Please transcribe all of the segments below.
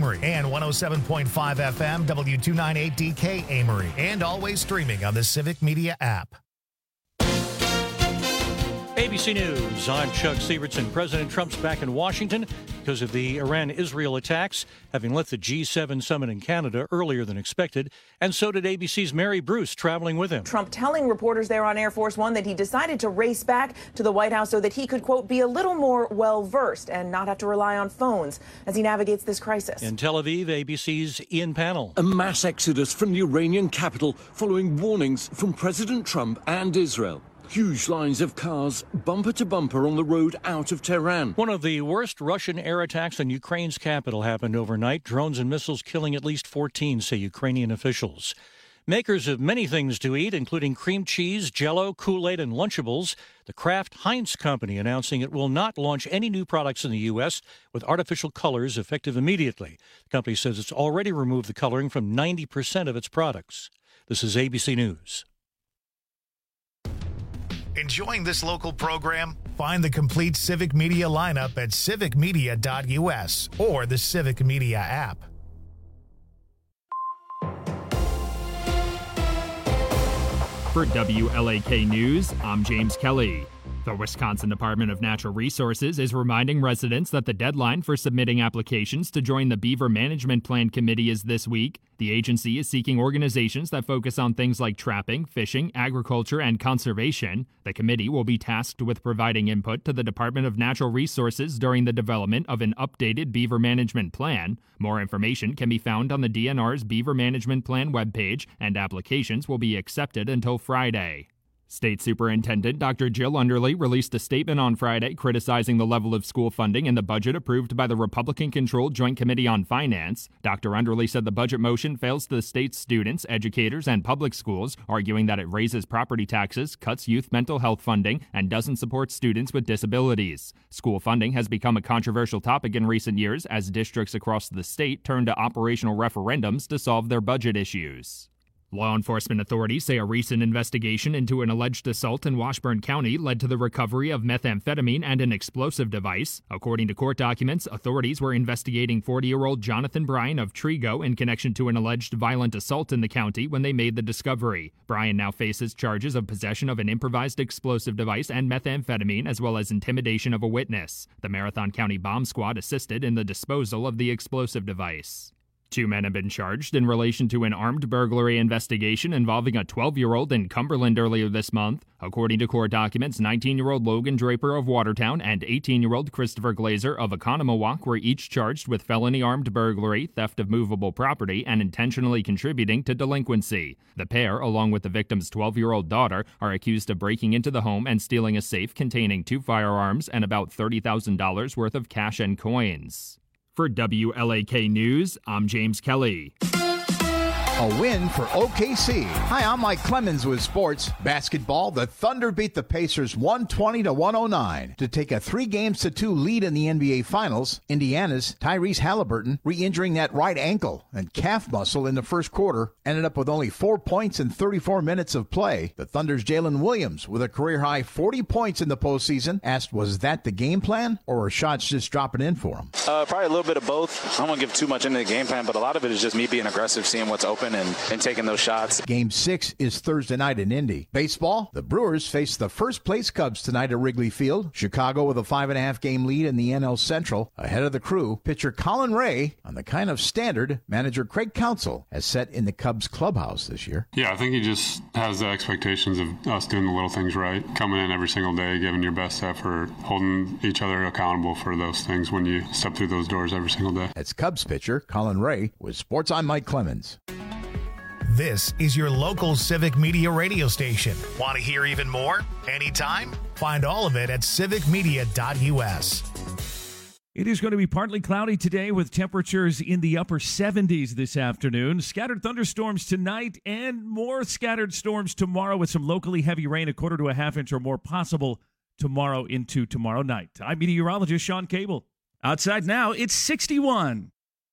Amory, and 107.5 FM W298DK Amory, and always streaming on the Civic Media app. ABC News, I'm Chuck Sievertson. President Trump's back in Washington because of the Iran-Israel attacks, having left the G7 summit in Canada earlier than expected, and so did ABC's Mary Bruce, traveling with him. Trump telling reporters there on Air Force One that he decided to race back to the White House so that he could, quote, be a little more well-versed and not have to rely on phones as he navigates this crisis. In Tel Aviv, ABC's Ian Pannell. A mass exodus from the Iranian capital following warnings from President Trump and Israel. Huge lines of cars, bumper to bumper, on the road out of Tehran. One of the worst Russian air attacks on Ukraine's capital happened overnight. Drones and missiles killing at least 14, say Ukrainian officials. Makers of many things to eat, including cream cheese, Jell-O, Kool-Aid, and Lunchables, the Kraft Heinz Company announcing it will not launch any new products in the U.S. with artificial colors effective immediately. The company says it's already removed the coloring from 90% of its products. This is ABC News. Enjoying this local program? Find the complete Civic Media lineup at civicmedia.us or the Civic Media app. For WLAK News, I'm James Kelly. The Wisconsin Department of Natural Resources is reminding residents that the deadline for submitting applications to join the Beaver Management Plan Committee is this week. The agency is seeking organizations that focus on things like trapping, fishing, agriculture, and conservation. The committee will be tasked with providing input to the Department of Natural Resources during the development of an updated Beaver Management Plan. More information can be found on the DNR's Beaver Management Plan webpage, and applications will be accepted until Friday. State Superintendent Dr. Jill Underly released a statement on Friday criticizing the level of school funding in the budget approved by the Republican-controlled Joint Committee on Finance. Dr. Underly said the budget motion fails the state's students, educators, and public schools, arguing that it raises property taxes, cuts youth mental health funding, and doesn't support students with disabilities. School funding has become a controversial topic in recent years as districts across the state turn to operational referendums to solve their budget issues. Law enforcement authorities say a recent investigation into an alleged assault in Washburn County led to the recovery of methamphetamine and an explosive device. According to court documents, authorities were investigating 40-year-old Jonathan Bryan of Trigo in connection to an alleged violent assault in the county when they made the discovery. Bryan now faces charges of possession of an improvised explosive device and methamphetamine, as well as intimidation of a witness. The Marathon County Bomb Squad assisted in the disposal of the explosive device. 2 men have been charged in relation to an armed burglary investigation involving a 12-year-old in Cumberland earlier this month. According to court documents, 19-year-old Logan Draper of Watertown and 18-year-old Christopher Glazer of Oconomowoc were each charged with felony armed burglary, theft of movable property, and intentionally contributing to delinquency. The pair, along with the victim's 12-year-old daughter, are accused of breaking into the home and stealing a safe containing 2 firearms and about $30,000 worth of cash and coins. For WLAK News, I'm James Kelly. A win for OKC. Hi, I'm Mike Clemens with sports. Basketball, the Thunder beat the Pacers 120-109 to take a 3-2 lead in the NBA Finals. Indiana's Tyrese Halliburton, re-injuring that right ankle and calf muscle in the first quarter, ended up with only 4 points in 34 minutes of play. The Thunder's Jalen Williams, with a career-high 40 points in the postseason, asked, was that the game plan, or were shots just dropping in for him? Probably a little bit of both. I don't want to give too much into the game plan, but a lot of it is just me being aggressive, seeing what's open, and taking those shots. Game 6 is Thursday night in Indy. Baseball, the Brewers face the first-place Cubs tonight at Wrigley Field. Chicago with a 5.5-game lead in the NL Central. Ahead of the Crew, pitcher Colin Ray on the kind of standard manager Craig Counsell has set in the Cubs clubhouse this year. Yeah, I think he just has the expectations of us doing the little things right, coming in every single day, giving your best effort, holding each other accountable for those things when you step through those doors every single day. That's Cubs pitcher Colin Ray with Sports. I'm Mike Clemens. This is your local Civic Media radio station. Want to hear even more? Anytime? Find all of it at civicmedia.us. It is going to be partly cloudy today with temperatures in the upper 70s this afternoon. Scattered thunderstorms tonight and more scattered storms tomorrow with some locally heavy rain, 1/4 to a half inch or more possible tomorrow into tomorrow night. I'm meteorologist Sean Cable. Outside now, it's 61.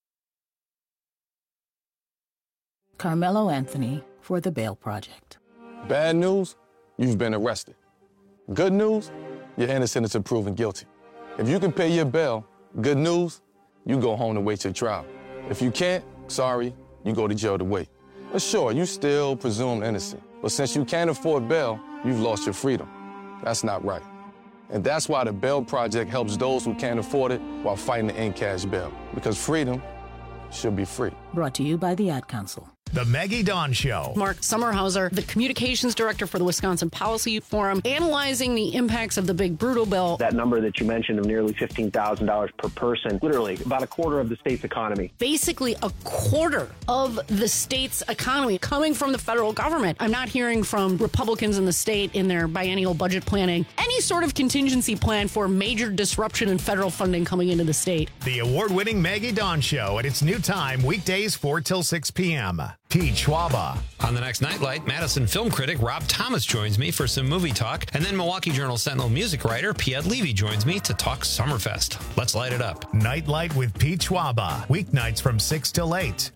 Carmelo Anthony for the Bail Project. Bad news, you've been arrested. Good news, you're innocent until proven guilty. If you can pay your bail, good news, you go home to wait your trial. If you can't, sorry, you go to jail to wait. But sure, you still presume innocent. But since you can't afford bail, you've lost your freedom. That's not right. And that's why the Bail Project helps those who can't afford it while fighting to end cash bail. Because freedom should be free. Brought to you by the Ad Council. The Maggie Dawn Show. Mark Sommerhauser, the communications director for the Wisconsin Policy Forum, analyzing the impacts of the big brutal bill. That number that you mentioned of nearly $15,000 per person, literally about a quarter of the state's economy. Basically a quarter of the state's economy coming from the federal government. I'm not hearing from Republicans in the state in their biennial budget planning any sort of contingency plan for major disruption in federal funding coming into the state. The award-winning Maggie Dawn Show at its new time, weekdays 4 till 6 p.m. Pete Schwaba. On the next Nightlight, Madison film critic Rob Thomas joins me for some movie talk, and then Milwaukee Journal Sentinel music writer Piet Levy joins me to talk Summerfest. Let's light it up. Nightlight with Pete Schwaba, weeknights from 6 till 8.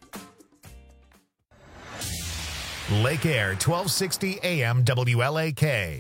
Lake Air, 1260 AM WLAK.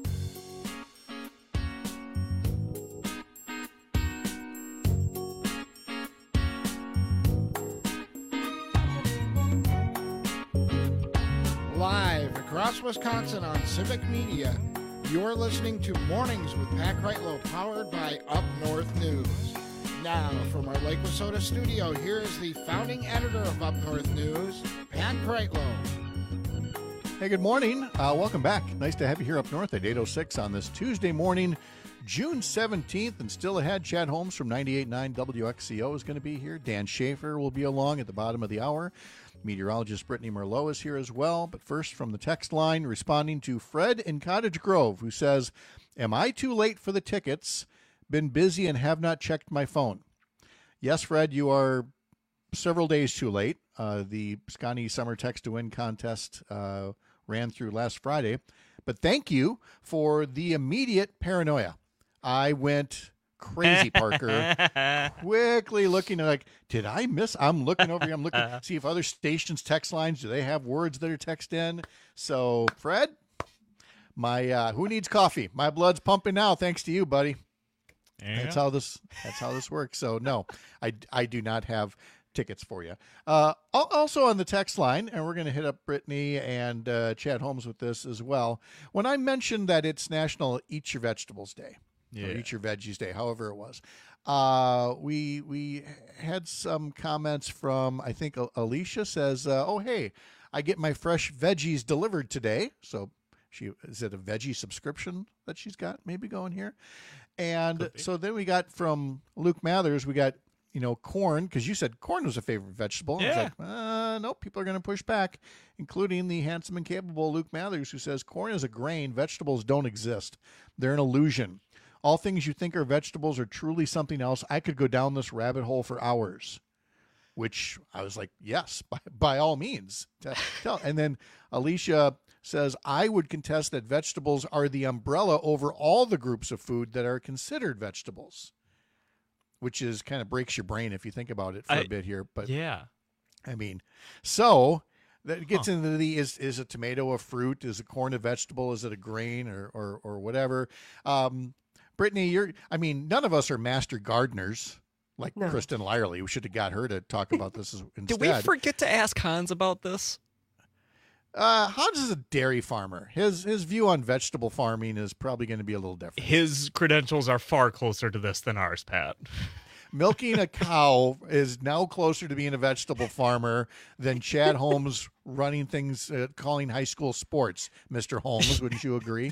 Live across Wisconsin on Civic Media, you're listening to Mornings with Pat Kreitlow, powered by Up North News. Now, from our Lake Wissota studio, here is the founding editor of Up North News, Pat Kreitlow. Hey, good morning. Welcome back. Nice to have you here up north at 8:06 on this Tuesday morning, June 17th, and still ahead, Chad Holmes from 98.9 WXCO is going to be here. Dan Schaefer will be along at the bottom of the hour. Meteorologist Brittany Merlot is here as well. But first, from the text line, responding to Fred in Cottage Grove, who says, "Am I too late for the tickets? Been busy and have not checked my phone." Yes, Fred, you are several days too late. The Scotty Summer Text to Win contest ran through last Friday. But thank you for the immediate paranoia. I went crazy, Parker. Quickly looking like, did I miss? I'm looking over here. I'm looking see if other stations' text lines, do they have words that are text in? So, Fred, my who needs coffee? My blood's pumping now, thanks to you, buddy. Yeah. That's how this works. So no, I do not have tickets for you. Also on the text line, and we're going to hit up Brittany and Chad Holmes with this as well. When I mentioned that it's National Eat Your Vegetables Day, or Eat Your Veggies Day, however it was, we had some comments from, I think Alicia says, "Oh hey, I get my fresh veggies delivered today." So is it a veggie subscription that she's got maybe going here? And so then we got from Luke Mathers, we got, corn, because you said corn was a favorite vegetable. Yeah. I was like, nope, people are going to push back, including the handsome and capable Luke Mathers, who says corn is a grain. Vegetables don't exist. They're an illusion. All things you think are vegetables are truly something else. I could go down this rabbit hole for hours, which I was like, yes, by all means. And then Alicia says, I would contest that vegetables are the umbrella over all the groups of food that are considered vegetables, which is kind of breaks your brain if you think about it for a bit here. But yeah, I mean, so that gets into the, is a tomato a fruit? Is a corn a vegetable? Is it a grain or whatever? Brittany, none of us are master gardeners like Kristen Lyerly. We should have got her to talk about this instead. Did we forget to ask Hans about this? Hans is a dairy farmer. His view on vegetable farming is probably going to be a little different. His credentials are far closer to this than ours, Pat. Milking a cow is now closer to being a vegetable farmer than Chad Holmes running things, calling high school sports. Mr. Holmes, wouldn't you agree?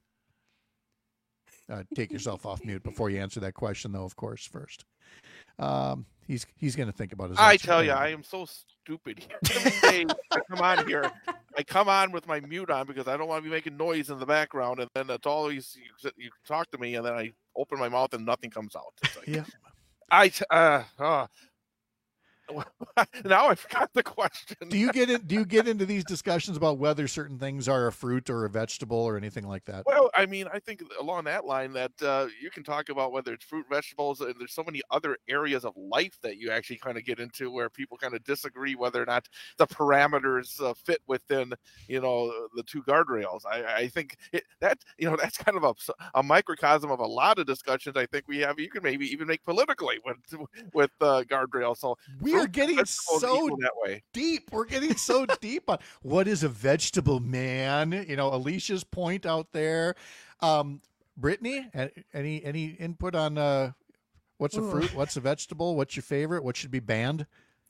Take yourself off mute before you answer that question, though, of course, first. He's going to think about his answer. I tell you, I am so stupid here. Every day I come on here, I come on with my mute on because I don't want to be making noise in the background, and then it's always you talk to me, and then I open my mouth and nothing comes out. It's like, yeah. Now I forgot the question. Do you get into these discussions about whether certain things are a fruit or a vegetable or anything like that? Well, I mean, I think along that line that you can talk about whether it's fruit, vegetables, and there's so many other areas of life that you actually kind of get into where people kind of disagree whether or not the parameters fit within, the two guardrails. I think that's kind of a microcosm of a lot of discussions I think we have. You can maybe even make politically with guardrails. So we are We're getting Vegetables so equal that way. deep. We're getting so deep on what is a vegetable, man. Alicia's point out there. Brittany, any input on what's a fruit, what's a vegetable, what's your favorite, what should be banned?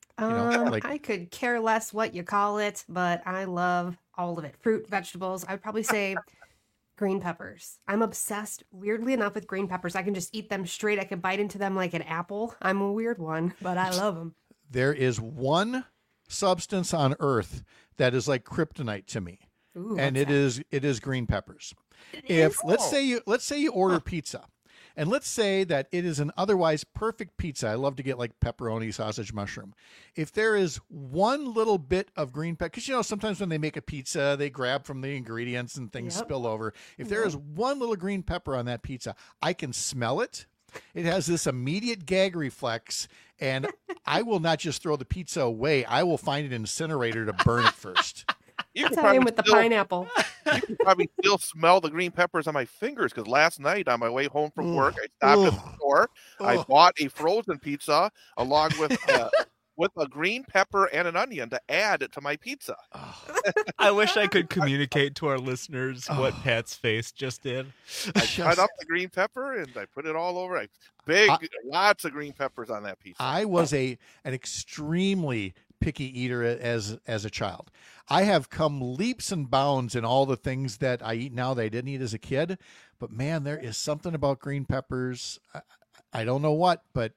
I could care less what you call it, but I love all of it. Fruit, vegetables. I would probably say green peppers. I'm obsessed, weirdly enough, with green peppers. I can just eat them straight. I can bite into them like an apple. I'm a weird one, but I love them. There is one substance on earth that is like kryptonite to me. Ooh, and it is green peppers. Let's say you order pizza, and let's say that it is an otherwise perfect pizza. I love to get like pepperoni, sausage, mushroom. If there is one little bit of green pepper, because sometimes when they make a pizza, they grab from the ingredients and things spill over. If there is one little green pepper on that pizza, I can smell it. It has this immediate gag reflex, and I will not just throw the pizza away. I will find an incinerator to burn it first. That's how I am with the pineapple. You can probably still smell the green peppers on my fingers, because last night on my way home from work, I stopped at the store. I bought a frozen pizza along with a green pepper and an onion to add to my pizza. I wish I could communicate to our listeners what Pat's face just did. I cut up the green pepper and I put it all over. Lots of green peppers on that pizza. I was an extremely picky eater as a child. I have come leaps and bounds in all the things that I eat now that I didn't eat as a kid. But man, there is something about green peppers. I don't know what, but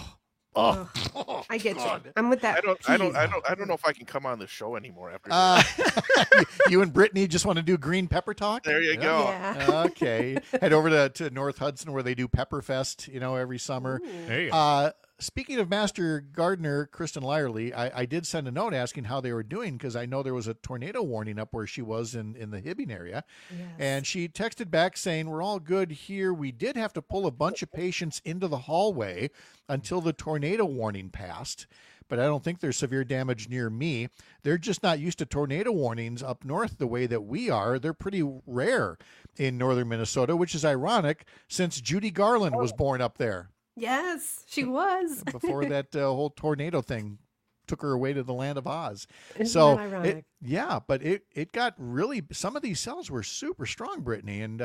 I get you. I'm with that. I don't know if I can come on the show anymore after you and Brittany just want to do green pepper talk? There you go. Yeah. Okay. Head over to North Hudson where they do Pepperfest, every summer. There you go. Speaking of Master Gardener, Kristen Lyerly, I did send a note asking how they were doing, because I know there was a tornado warning up where she was in the Hibbing area. Yes. And she texted back saying, we're all good here. We did have to pull a bunch of patients into the hallway until the tornado warning passed. But I don't think there's severe damage near me. They're just not used to tornado warnings up north the way that we are. They're pretty rare in northern Minnesota, which is ironic since Judy Garland was born up there. Yes, she was. Before that whole tornado thing took her away to the land of Oz. Isn't that ironic? But it got really, some of these cells were super strong, Brittany. And,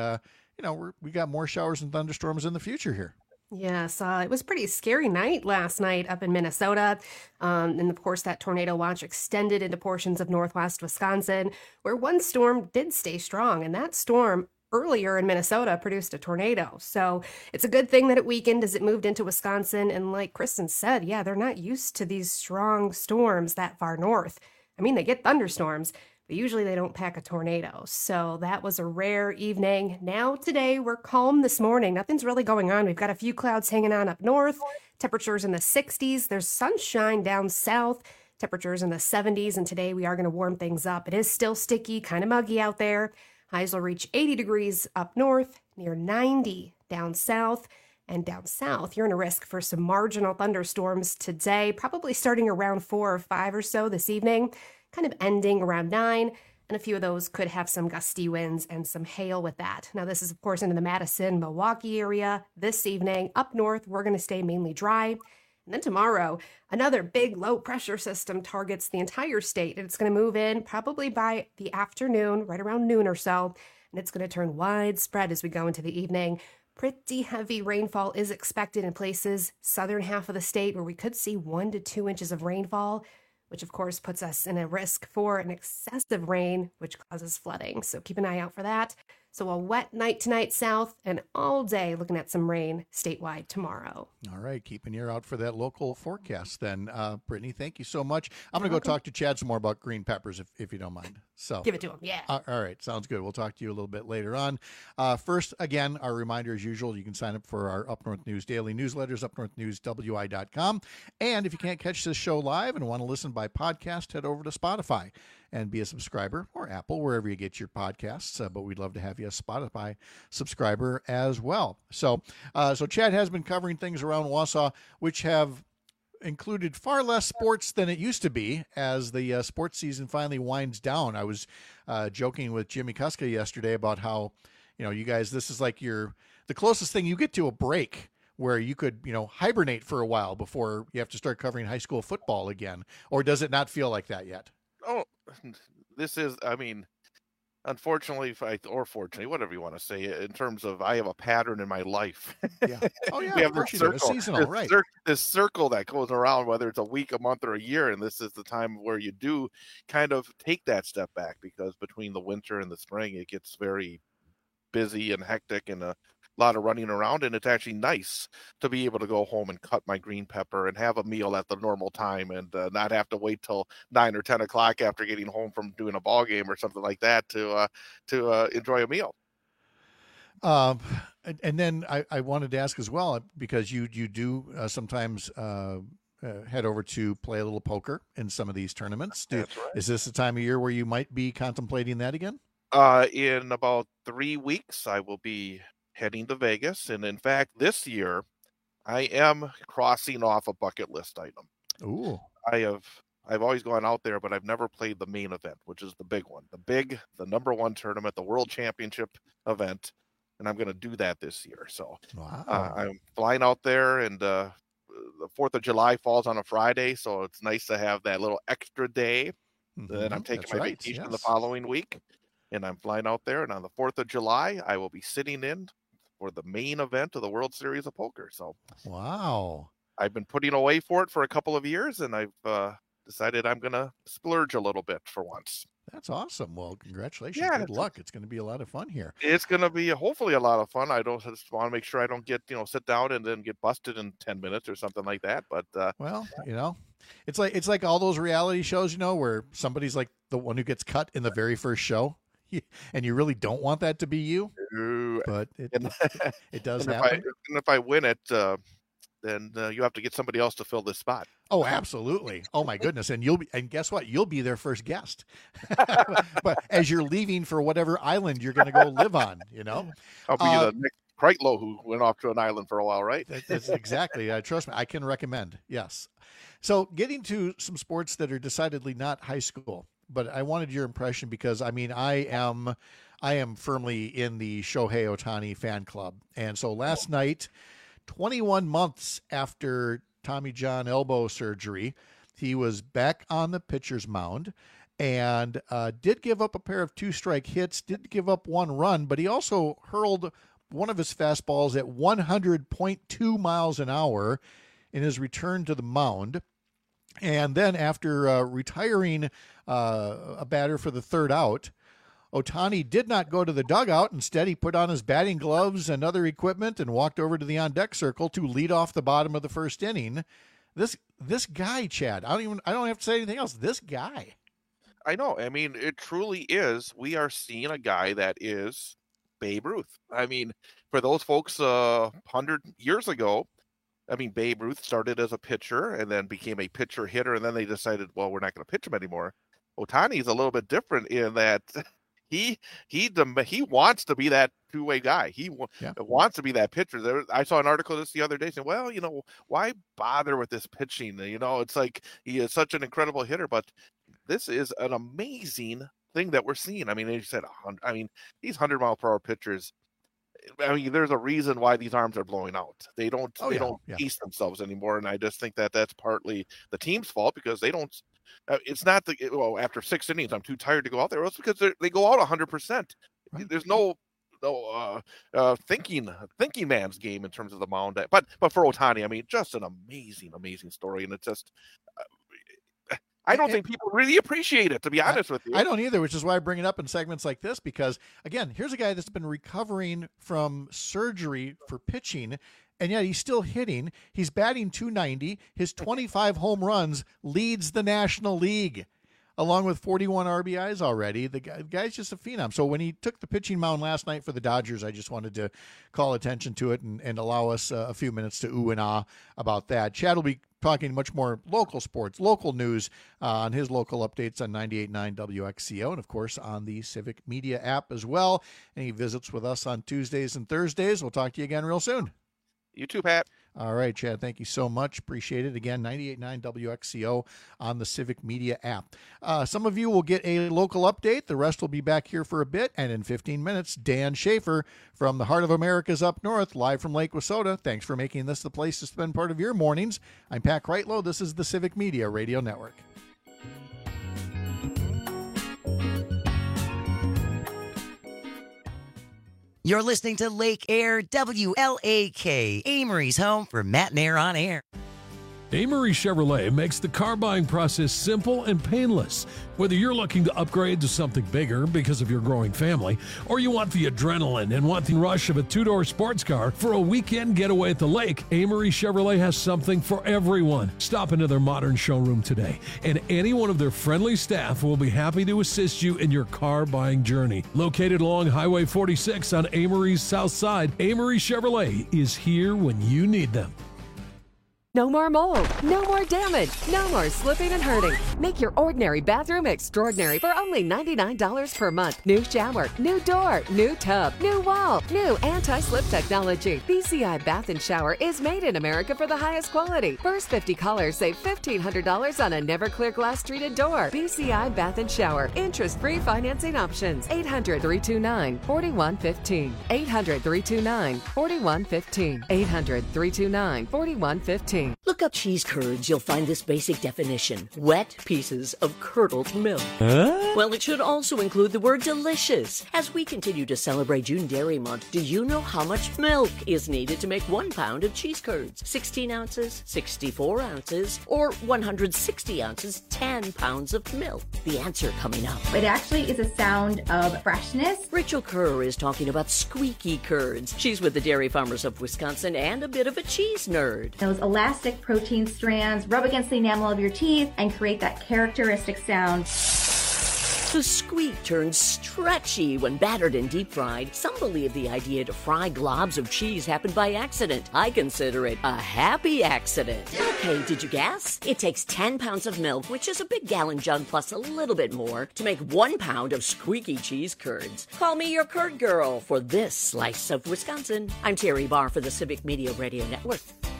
we got more showers and thunderstorms in the future here. Yes, it was a pretty scary night last night up in Minnesota. And of course, that tornado watch extended into portions of northwest Wisconsin, where one storm did stay strong. And that storm earlier in Minnesota produced a tornado. So it's a good thing that it weakened as it moved into Wisconsin. And like Kristen said, they're not used to these strong storms that far north. I mean, they get thunderstorms, but usually they don't pack a tornado. So that was a rare evening. Now today we're calm this morning. Nothing's really going on. We've got a few clouds hanging on up north. Temperatures in the 60s. There's sunshine down south. Temperatures in the 70s. And today we are going to warm things up. It is still sticky, kind of muggy out there. Highs will reach 80 degrees up north, near 90 down south. And down south, you're in a risk for some marginal thunderstorms today, probably starting around 4 or 5 or so this evening, kind of ending around 9. And a few of those could have some gusty winds and some hail with that. Now, this is, of course, into the Madison, Milwaukee area this evening. Up north, we're going to stay mainly dry. And then tomorrow, another big low pressure system targets the entire state. And it's going to move in probably by the afternoon, right around noon or so. And it's going to turn widespread as we go into the evening. Pretty heavy rainfall is expected in places, southern half of the state, where we could see 1 to 2 inches of rainfall, which of course puts us in a risk for an excessive rain, which causes flooding. So keep an eye out for that. So a wet night tonight south, and all day looking at some rain statewide tomorrow. All right, keep an ear out for that local forecast then. Brittany, thank you so much. I'm going to go talk to Chad some more about green peppers if you don't mind. So give it to him, yeah. All right, sounds good. We'll talk to you a little bit later on. First, again, our reminder as usual, you can sign up for our Up North News daily newsletters, upnorthnewswi.com. And if you can't catch this show live and want to listen by podcast, head over to Spotify and be a subscriber, or Apple, wherever you get your podcasts. But we'd love to have you a Spotify subscriber as well. So Chad has been covering things around Wausau, which have included far less sports than it used to be as the sports season finally winds down. I was joking with Jimmy Kuska yesterday about how, you guys, this is like the closest thing you get to a break where you could, hibernate for a while before you have to start covering high school football again? Or does it not feel like that yet? Oh, this is, unfortunately, or fortunately, whatever you want to say, in terms of I have a pattern in my life. Yeah. Oh, yeah. We have Of course this you do. circle, It's seasonal, this right? This circle that goes around, whether it's a week, a month, or a year, and this is the time where you do kind of take that step back, because between the winter and the spring, it gets very busy and hectic and a lot of running around, and it's actually nice to be able to go home and cut my green pepper and have a meal at the normal time, and not have to wait till 9 or 10 o'clock after getting home from doing a ball game or something like that to enjoy a meal. And then I wanted to ask as well, because you do sometimes head over to play a little poker in some of these tournaments. That's right. Is this the time of year where you might be contemplating that again? In about 3 weeks, I will be heading to Vegas, and in fact, this year, I am crossing off a bucket list item. Ooh. I've always gone out there, but I've never played the main event, which is the big one, the number one tournament, the World Championship event, and I'm going to do that this year. So I'm flying out there, and the 4th of July falls on a Friday, so it's nice to have that little extra day. Then I'm taking my vacation the following week, and I'm flying out there, and on the 4th of July, I will be sitting in for the main event of the World Series of Poker. So wow, I've been putting away for it for a couple of years, and I've decided I'm going to splurge a little bit for once. That's awesome. Well, congratulations. Yeah, Good luck. It's going to be a lot of fun here. It's going to be hopefully a lot of fun. I just want to make sure I don't get, sit down and then get busted in 10 minutes or something like that. But well, it's like all those reality shows, where somebody's like the one who gets cut in the very first show, and you really don't want that to be you. But it does happen. If I win it, then you have to get somebody else to fill this spot. Oh, absolutely. Oh my goodness. And guess what? You'll be their first guest. But as you're leaving for whatever island you're going to go live on, I'll be the Nick Kreitlow who went off to an island for a while, right? That's exactly. Trust me, I can recommend. Yes. So getting to some sports that are decidedly not high school, but I wanted your impression because I am firmly in the Shohei Ohtani fan club. And so last night, 21 months after Tommy John elbow surgery, he was back on the pitcher's mound and did give up a pair of 2-strike hits, did give up 1 run, but he also hurled one of his fastballs at 100.2 miles an hour in his return to the mound. And then after retiring a batter for the 3rd out, Ohtani did not go to the dugout. Instead, he put on his batting gloves and other equipment and walked over to the on-deck circle to lead off the bottom of the 1st inning. This guy, Chad, I don't have to say anything else. This guy. I know. I mean, it truly is. We are seeing a guy that is Babe Ruth. I mean, for those folks 100 years ago, Babe Ruth started as a pitcher and then became a pitcher hitter, and then they decided, well, we're not going to pitch him anymore. Ohtani is a little bit different in that he wants to be that two-way guy. He wants to be that pitcher. I saw an article the other day saying, well, why bother with this pitching? It's like he is such an incredible hitter, but this is an amazing thing that we're seeing. As you said, these 100-mile-per-hour pitchers, there's a reason why these arms are blowing out. They don't pace themselves anymore, and I just think that that's partly the team's fault because they don't. It's not after 6 innings, I'm too tired to go out there. It's because they go out 100%. Right. There's no thinking man's game in terms of the mound. But for Ohtani, just an amazing story, and it's just. I don't think people really appreciate it, to be honest with you. I don't either, which is why I bring it up in segments like this, because, again, here's a guy that's been recovering from surgery for pitching, and yet he's still hitting. He's batting .290. His 25 home runs leads the National League, along with 41 RBIs already. The guy's just a phenom. So when he took the pitching mound last night for the Dodgers, I just wanted to call attention to it and allow us a few minutes to ooh and ah about that. Chad will be talking much more local sports, local news on his local updates on 98.9 WXCO and, of course, on the Civic Media app as well. And he visits with us on Tuesdays and Thursdays. We'll talk to you again real soon. You too, Pat. All right, Chad, thank you so much. Appreciate it. Again, 98.9 WXCO on the Civic Media app. Some of you will get a local update. The rest will be back here for a bit. And in 15 minutes, Dan Schaefer from the Heart of America's Up North, live from Lake Wissota. Thanks for making this the place to spend part of your mornings. I'm Pat Kreitlow. This is the Civic Media Radio Network. You're listening to Lake Air WLAK, Amory's home for Matt and Air on Air. Amory Chevrolet makes the car buying process simple and painless. Whether you're looking to upgrade to something bigger because of your growing family, or you want the adrenaline and want the rush of a two-door sports car for a weekend getaway at the lake, Amory Chevrolet has something for everyone. Stop into their modern showroom today, and any one of their friendly staff will be happy to assist you in your car buying journey. Located along Highway 46 on Amory's south side, Amory Chevrolet is here when you need them. No more mold, no more damage, no more slipping and hurting. Make your ordinary bathroom extraordinary for only $99 per month. New shower, new door, new tub, new wall, new anti-slip technology. BCI Bath and Shower is made in America for the highest quality. First 50 callers save $1,500 on a never clear glass treated door. BCI Bath and Shower. Interest-free financing options. 800-329-4115. 800-329-4115. 800-329-4115. Look up cheese curds. You'll find this basic definition. Wet pieces of curdled milk. Huh? Well, it should also include the word delicious. As we continue to celebrate June Dairy Month, do you know how much milk is needed to make 1 pound of cheese curds? 16 ounces, 64 ounces, or 160 ounces, 10 pounds of milk? The answer coming up. It actually is a sound of freshness. Rachel Kerr is talking about squeaky curds. She's with the Dairy Farmers of Wisconsin and a bit of a cheese nerd. Those elastic protein strands rub against the enamel of your teeth and create that characteristic sound. The squeak turns stretchy when battered and deep fried. Some believe the idea to fry globs of cheese happened by accident. I consider it a happy accident. Okay, did you guess? It takes 10 pounds of milk, which is a big gallon jug plus a little bit more, to make 1 pound of squeaky cheese curds. Call me your curd girl for this slice of Wisconsin. I'm Terry Barr for the Civic Media Radio Network.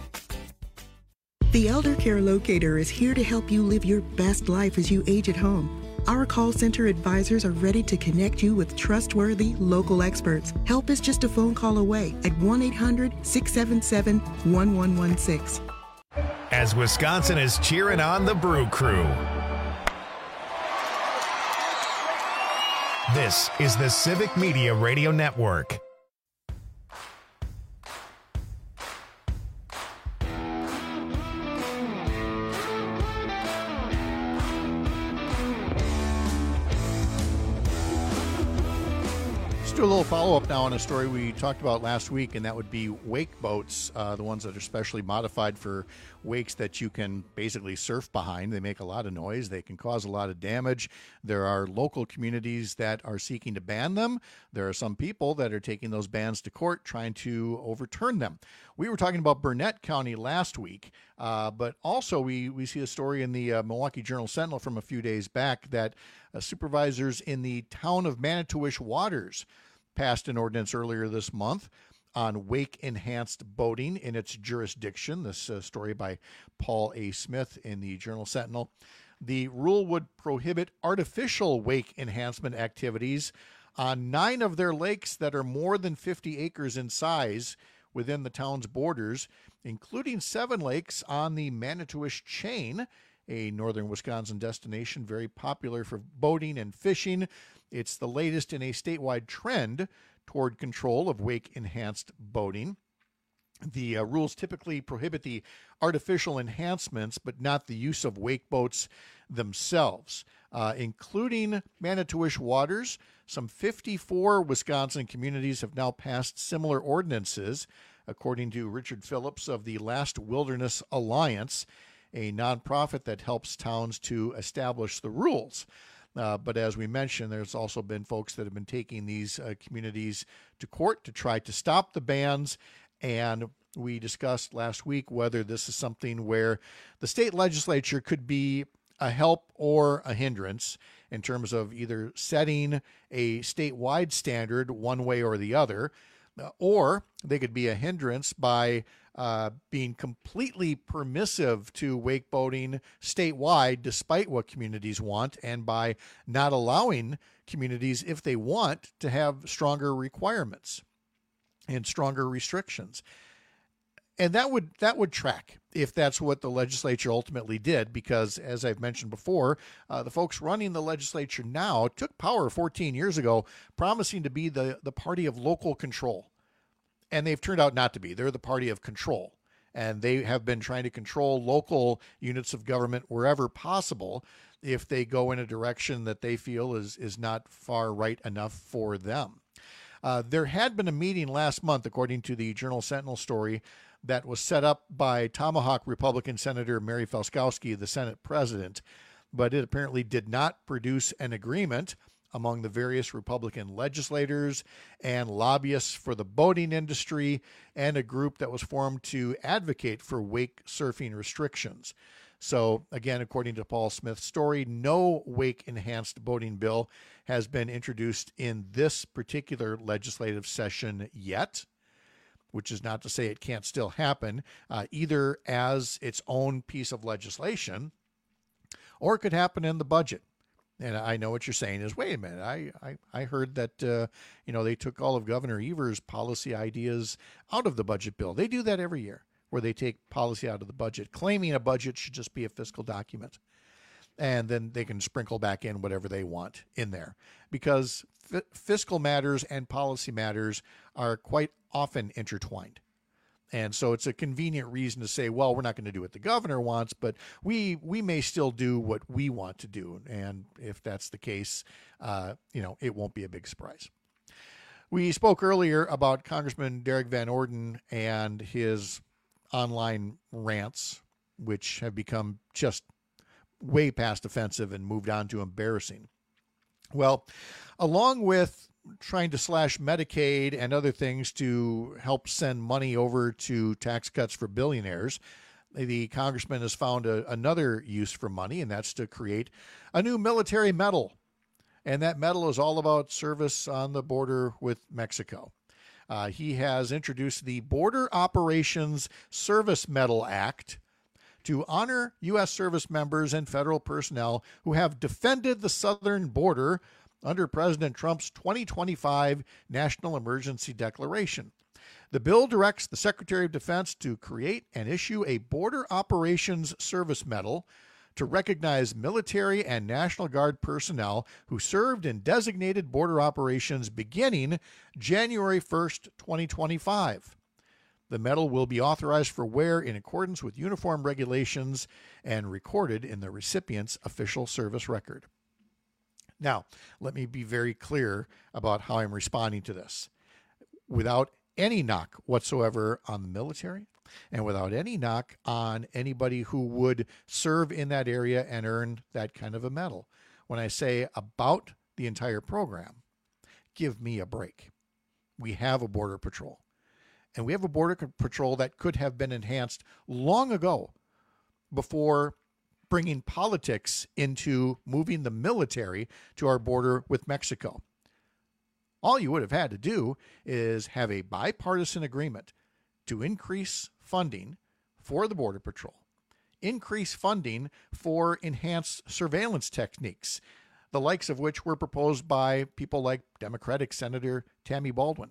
The Elder Care Locator is here to help you live your best life as you age at home. Our call center advisors are ready to connect you with trustworthy local experts. Help is just a phone call away at 1-800-677-1116. As Wisconsin is cheering on the Brew Crew. This is the Civic Media Radio Network. Do a little follow-up now on a story we talked about last week, and that would be wake boats, the ones that are specially modified for wakes that you can basically surf behind. They make a lot of noise. They can cause a lot of damage. There are local communities that are seeking to ban them. There are some people that are taking those bans to court, trying to overturn them. We were talking about Burnett County last week, but also we see a story in the Milwaukee Journal-Sentinel from a few days back that supervisors in the town of Manitowish Waters passed an ordinance earlier this month on wake-enhanced boating in its jurisdiction. This story by Paul A. Smith in the Journal-Sentinel. The rule would prohibit artificial wake enhancement activities on 9 of their lakes that are more than 50 acres in size within the town's borders, including 7 lakes on the Manitowish Chain, a northern Wisconsin destination very popular for boating and fishing. It's the latest in a statewide trend toward control of wake-enhanced boating. The rules typically prohibit the artificial enhancements, but not the use of wake boats themselves, including Manitowish Waters. Some 54 Wisconsin communities have now passed similar ordinances, according to Richard Phillips of the Last Wilderness Alliance, a nonprofit that helps towns to establish the rules. But as we mentioned, there's also been folks that have been taking these communities to court to try to stop the bans. And we discussed last week whether this is something where the state legislature could be a help or a hindrance in terms of either setting a statewide standard one way or the other. Or they could be a hindrance by being completely permissive to wake boating statewide, despite what communities want, and by not allowing communities, if they want, to have stronger requirements and stronger restrictions. And that would track if that's what the legislature ultimately did, because, as I've mentioned before, the folks running the legislature now took power 14 years ago, promising to be the party of local control. And they've turned out not to be. They're the party of control. And they have been trying to control local units of government wherever possible if they go in a direction that they feel is not far right enough for them. There had been a meeting last month, according to the Journal-Sentinel story, that was set up by Tomahawk Republican Senator Mary Felskowski, the Senate president, but it apparently did not produce an agreement among the various Republican legislators and lobbyists for the boating industry, and a group that was formed to advocate for wake surfing restrictions. So, again, according to Paul Smith's story, no wake-enhanced boating bill has been introduced in this particular legislative session yet, which is not to say it can't still happen, either as its own piece of legislation, or it could happen in the budget. And I know what you're saying is, wait a minute, I heard that, they took all of Governor Evers' policy ideas out of the budget bill. They do that every year, where they take policy out of the budget, claiming a budget should just be a fiscal document. And then they can sprinkle back in whatever they want in there, because fiscal matters and policy matters are quite often intertwined. And so it's a convenient reason to say, well, we're not going to do what the governor wants, but we may still do what we want to do. And if that's the case, it won't be a big surprise. We spoke earlier about Congressman Derek Van Orden and his online rants, which have become just way past offensive and moved on to embarrassing. Well, along with trying to slash Medicaid and other things to help send money over to tax cuts for billionaires, the congressman has found another use for money, and that's to create a new military medal. And that medal is all about service on the border with Mexico. He has introduced the Border Operations Service Medal Act to honor U.S. service members and federal personnel who have defended the southern border under President Trump's 2025 National Emergency Declaration. The bill directs the Secretary of Defense to create and issue a Border Operations Service Medal to recognize military and National Guard personnel who served in designated border operations beginning January 1st, 2025. The medal will be authorized for wear in accordance with uniform regulations and recorded in the recipient's official service record. Now, let me be very clear about how I'm responding to this. Without any knock whatsoever on the military, and without any knock on anybody who would serve in that area and earn that kind of a medal. When I say about the entire program, give me a break. We have a border patrol. And we have a border patrol that could have been enhanced long ago, before bringing politics into moving the military to our border with Mexico. All you would have had to do is have a bipartisan agreement to increase funding for the Border Patrol, increase funding for enhanced surveillance techniques, the likes of which were proposed by people like Democratic Senator Tammy Baldwin.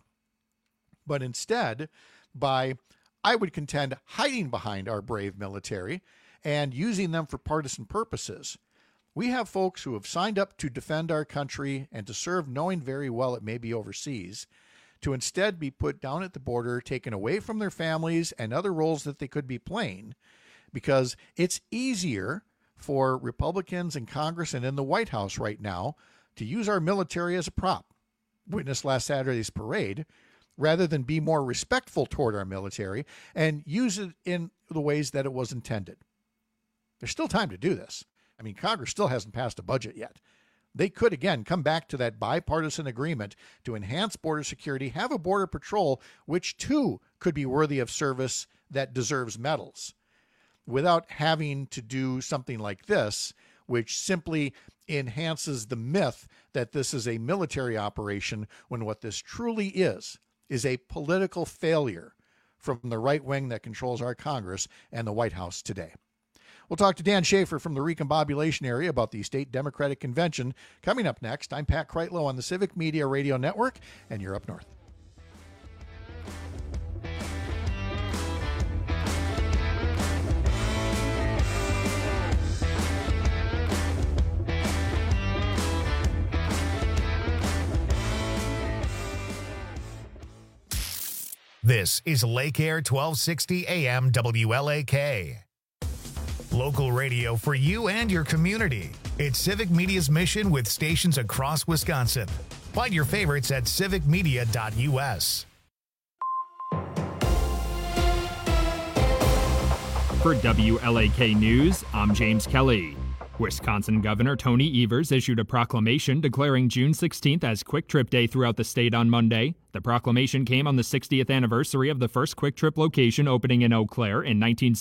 But instead, by, I would contend, hiding behind our brave military and using them for partisan purposes, we have folks who have signed up to defend our country and to serve knowing very well it may be overseas, to instead be put down at the border, taken away from their families and other roles that they could be playing, because it's easier for Republicans in Congress and in the White House right now to use our military as a prop. Witness last Saturday's parade, rather than be more respectful toward our military and use it in the ways that it was intended. There's still time to do this. I mean, Congress still hasn't passed a budget yet. They could, again, come back to that bipartisan agreement to enhance border security, have a border patrol, which too could be worthy of service, that deserves medals, without having to do something like this, which simply enhances the myth that this is a military operation, when what this truly is is a political failure from the right wing that controls our Congress and the White House today. We'll talk to Dan Schaefer from the Recombobulation area about the State Democratic Convention. Coming up next, I'm Pat Kreitlow on the Civic Media Radio Network, and you're up north. This is Lake Air 1260 AM WLAK. Local radio for you and your community. It's Civic Media's mission with stations across Wisconsin. Find your favorites at civicmedia.us. For WLAK News, I'm James Kelly. Wisconsin Governor Tony Evers issued a proclamation declaring June 16th as Quick Trip Day throughout the state on Monday. The proclamation came on the 60th anniversary of the first Quick Trip location opening in Eau Claire in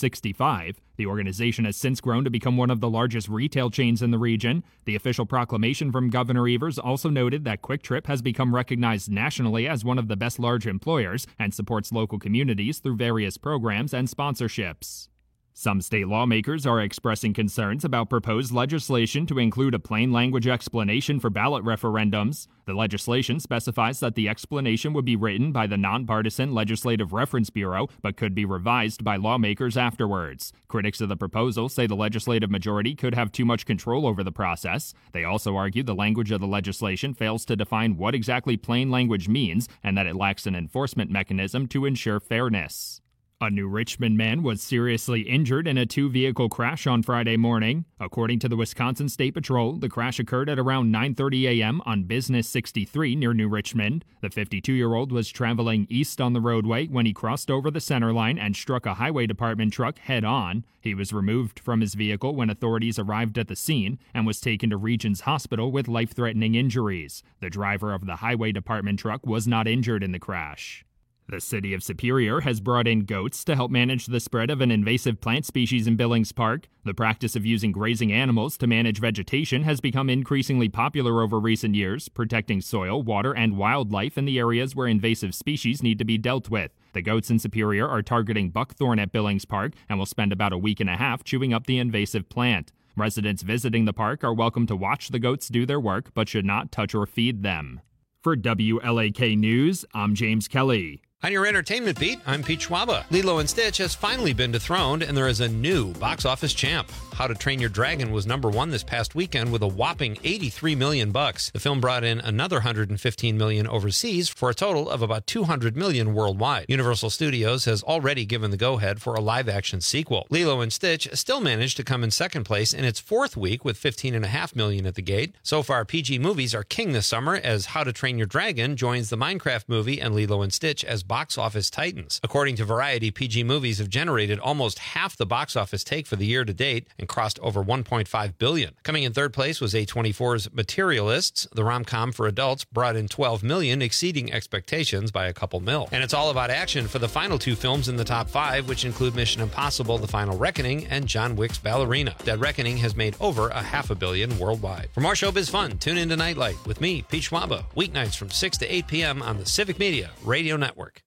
1965. The organization has since grown to become one of the largest retail chains in the region. The official proclamation from Governor Evers also noted that Quick Trip has become recognized nationally as one of the best large employers and supports local communities through various programs and sponsorships. Some state lawmakers are expressing concerns about proposed legislation to include a plain language explanation for ballot referendums. The legislation specifies that the explanation would be written by the Nonpartisan Legislative Reference Bureau, but could be revised by lawmakers afterwards. Critics of the proposal say the legislative majority could have too much control over the process. They also argue the language of the legislation fails to define what exactly plain language means and that it lacks an enforcement mechanism to ensure fairness. A New Richmond man was seriously injured in a two-vehicle crash on Friday morning. According to the Wisconsin State Patrol, the crash occurred at around 9:30 a.m. on Business 63 near New Richmond. The 52-year-old was traveling east on the roadway when he crossed over the center line and struck a highway department truck head-on. He was removed from his vehicle when authorities arrived at the scene and was taken to Regions Hospital with life-threatening injuries. The driver of the highway department truck was not injured in the crash. The city of Superior has brought in goats to help manage the spread of an invasive plant species in Billings Park. The practice of using grazing animals to manage vegetation has become increasingly popular over recent years, protecting soil, water, and wildlife in the areas where invasive species need to be dealt with. The goats in Superior are targeting buckthorn at Billings Park and will spend about a week and a half chewing up the invasive plant. Residents visiting the park are welcome to watch the goats do their work, but should not touch or feed them. For WLAK News, I'm James Kelly. On your entertainment beat, I'm Pete Schwaba. Lilo & Stitch has finally been dethroned, and there is a new box office champ. How to Train Your Dragon was #1 this past weekend with a whopping $83 million. The film brought in another $115 million overseas for a total of about $200 million worldwide. Universal Studios has already given the go-ahead for a live-action sequel. Lilo & Stitch still managed to come in second place in its fourth week with $15.5 million at the gate. So far, PG movies are king this summer as How to Train Your Dragon joins the Minecraft movie and Lilo & Stitch as box office titans. According to Variety, PG movies have generated almost half the box office take for the year to date and crossed over $1.5 billion. Coming in third place was A24's Materialists. The rom-com for adults brought in $12 million, exceeding expectations by a couple mil. And it's all about action for the final two films in the top 5, which include Mission Impossible: The Final Reckoning and John Wick's Ballerina. Dead Reckoning has made over $500 million worldwide. For more showbiz fun, tune into Nightlight with me, Pete Schwaba, weeknights from 6 to 8 p.m. on the Civic Media Radio Network.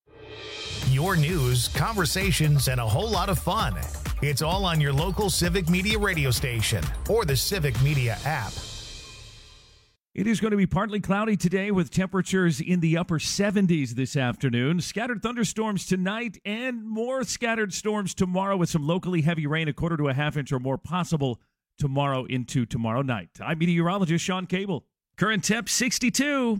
Your news, conversations, and a whole lot of fun. It's all on your local Civic Media radio station or the Civic Media app. It is going to be partly cloudy today with temperatures in the upper 70s this afternoon. Scattered thunderstorms tonight and more scattered storms tomorrow with some locally heavy rain, 1/4 to a half inch or more possible tomorrow into tomorrow night. I'm meteorologist Sean Cable. Current temp 62.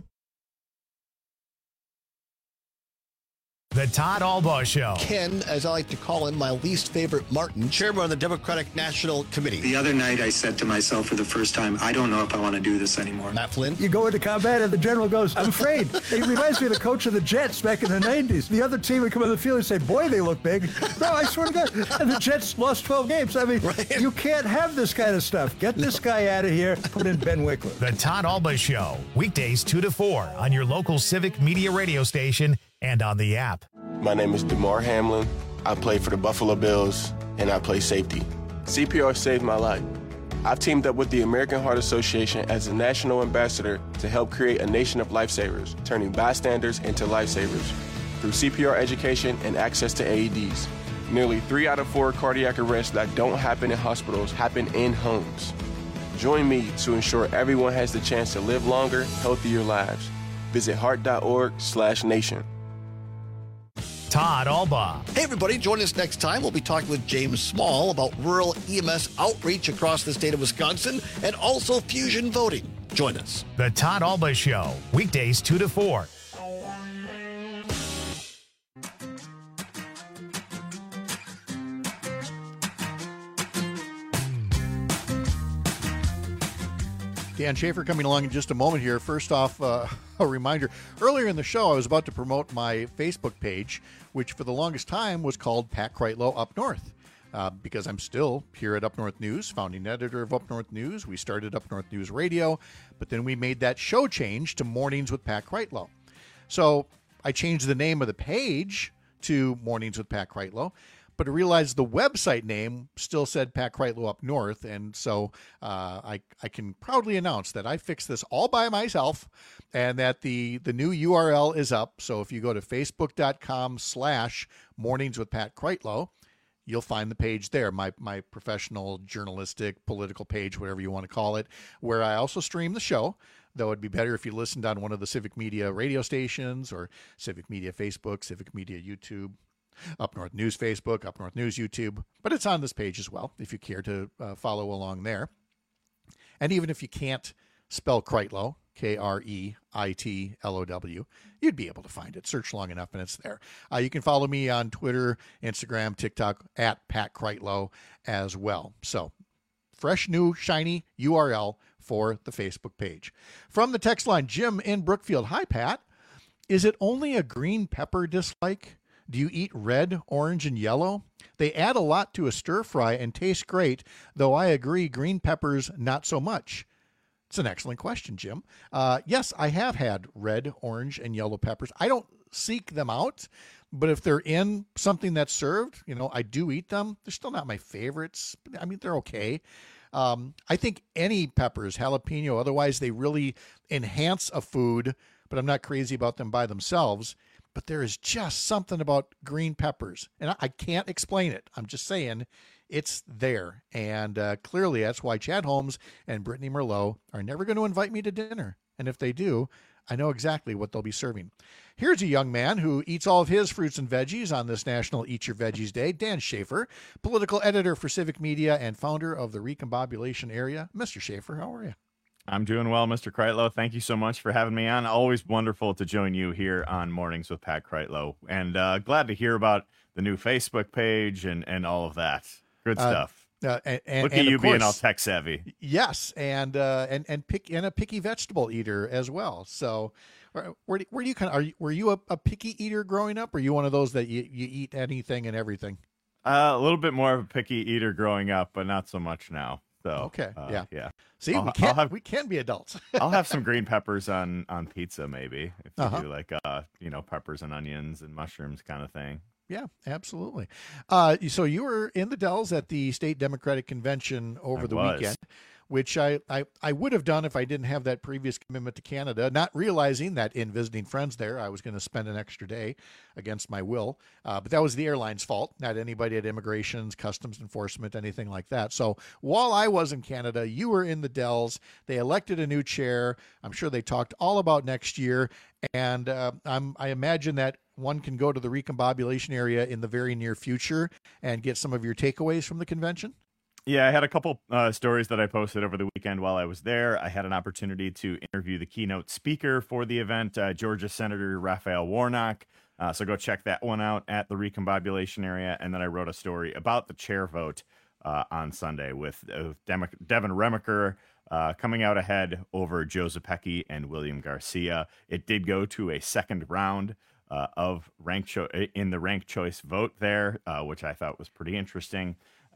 The Todd Albaugh Show. Ken, as I like to call him, my least favorite Martin, chairman of the Democratic National Committee. The other night I said to myself for the first time, I don't know if I want to do this anymore. Matt Flynn. You go into combat and the general goes, I'm afraid. It reminds me of the coach of the Jets back in the 90s. The other team would come on the field and say, boy, they look big. No, I swear to God. And the Jets lost 12 games. I mean, right. You can't have this kind of stuff. Get this guy out of here. Put in Ben Wickler. The Todd Albaugh Show. Weekdays 2 to 4 on your local Civic Media radio station and on the app. My name is DeMar Hamlin. I play for the Buffalo Bills, and I play safety. CPR saved my life. I've teamed up with the American Heart Association as a national ambassador to help create a nation of lifesavers, turning bystanders into lifesavers. through CPR education and access to AEDs. Nearly 3 out of 4 cardiac arrests that don't happen in hospitals happen in homes. Join me to ensure everyone has the chance to live longer, healthier lives. Visit heart.org/nation. Todd Albaugh. Hey, everybody, join us next time. We'll be talking with James Small about rural EMS outreach across the state of Wisconsin and also fusion voting. Join us. The Todd Albaugh Show, weekdays 2 to 4. Dan Schaefer coming along in just a moment here. First off, a reminder. Earlier in the show, I was about to promote my Facebook page, which for the longest time was called Pat Kreitlow Up North, because I'm still here at Up North News, founding editor of Up North News. We started Up North News Radio, but then we made that show change to Mornings with Pat Kreitlow. So I changed the name of the page to Mornings with Pat Kreitlow, but I realized the website name still said Pat Kreitlow Up North, and so I can proudly announce that I fixed this all by myself, and that the new URL is up. So if you go to facebook.com/Mornings with Pat Kreitlow, you'll find the page there, my professional, journalistic, political page, whatever you want to call it, where I also stream the show. Though it'd be better if you listened on one of the Civic Media radio stations or Civic Media Facebook, Civic Media YouTube, Up North News Facebook, Up North News YouTube, but it's on this page as well if you care to follow along there. And even if you can't spell Kreitlow, Kreitlow, you'd be able to find it. Search long enough and it's there. You can follow me on Twitter, Instagram, TikTok at Pat Kreitlow as well. So fresh, new, shiny URL for the Facebook page. From the text line, Jim in Brookfield. Hi, Pat. Is it only a green pepper dislike? Do you eat red, orange, and yellow? They add a lot to a stir fry and taste great, though I agree green peppers not so much. It's an excellent question, Jim. Yes, I have had red, orange, and yellow peppers. I don't seek them out, but if they're in something that's served, I do eat them. They're still not my favorites. I mean, they're okay. I think any peppers, jalapeno, otherwise they really enhance a food, but I'm not crazy about them by themselves. But there is just something about green peppers, and I can't explain it. I'm just saying it's there. And clearly that's why Chad Holmes and Brittany Merlot are never going to invite me to dinner. And if they do, I know exactly what they'll be serving. Here's a young man who eats all of his fruits and veggies on this National Eat Your Veggies Day. Dan Schaefer, political editor for Civic Media and founder of the Recombobulation Area. Mr. Schaefer, how are you? I'm doing well, Mr. Kreitlow. Thank you so much for having me on. Always wonderful to join you here on Mornings with Pat Kreitlow. And glad to hear about the new Facebook page and all of that. Good stuff. Look at you being all tech savvy. Yes, and a picky vegetable eater as well. So where do you were you a picky eater growing up, or are you one of those that you eat anything and everything? A little bit more of a picky eater growing up, but not so much now. So, okay. Yeah. See, we can be adults. I'll have some green peppers on pizza, maybe, if you do like peppers and onions and mushrooms kind of thing. Yeah, absolutely. So you were in the Dells at the State Democratic Convention over the weekend, which I would have done if I didn't have that previous commitment to Canada, not realizing that in visiting friends there, I was going to spend an extra day against my will. But that was the airline's fault, not anybody at immigrations, customs enforcement, anything like that. So while I was in Canada, you were in the Dells. They elected a new chair. I'm sure they talked all about next year. And I imagine that one can go to the Recombobulation Area in the very near future and get some of your takeaways from the convention. Yeah, I had a couple stories that I posted over the weekend while I was there. I had an opportunity to interview the keynote speaker for the event, Georgia Senator Raphael Warnock. So go check that one out at the Recombobulation Area. And then I wrote a story about the chair vote on Sunday with Devin Remacher coming out ahead over Joe Zepecki and William Garcia. It did go to a second round of in the ranked choice vote there, which I thought was pretty interesting.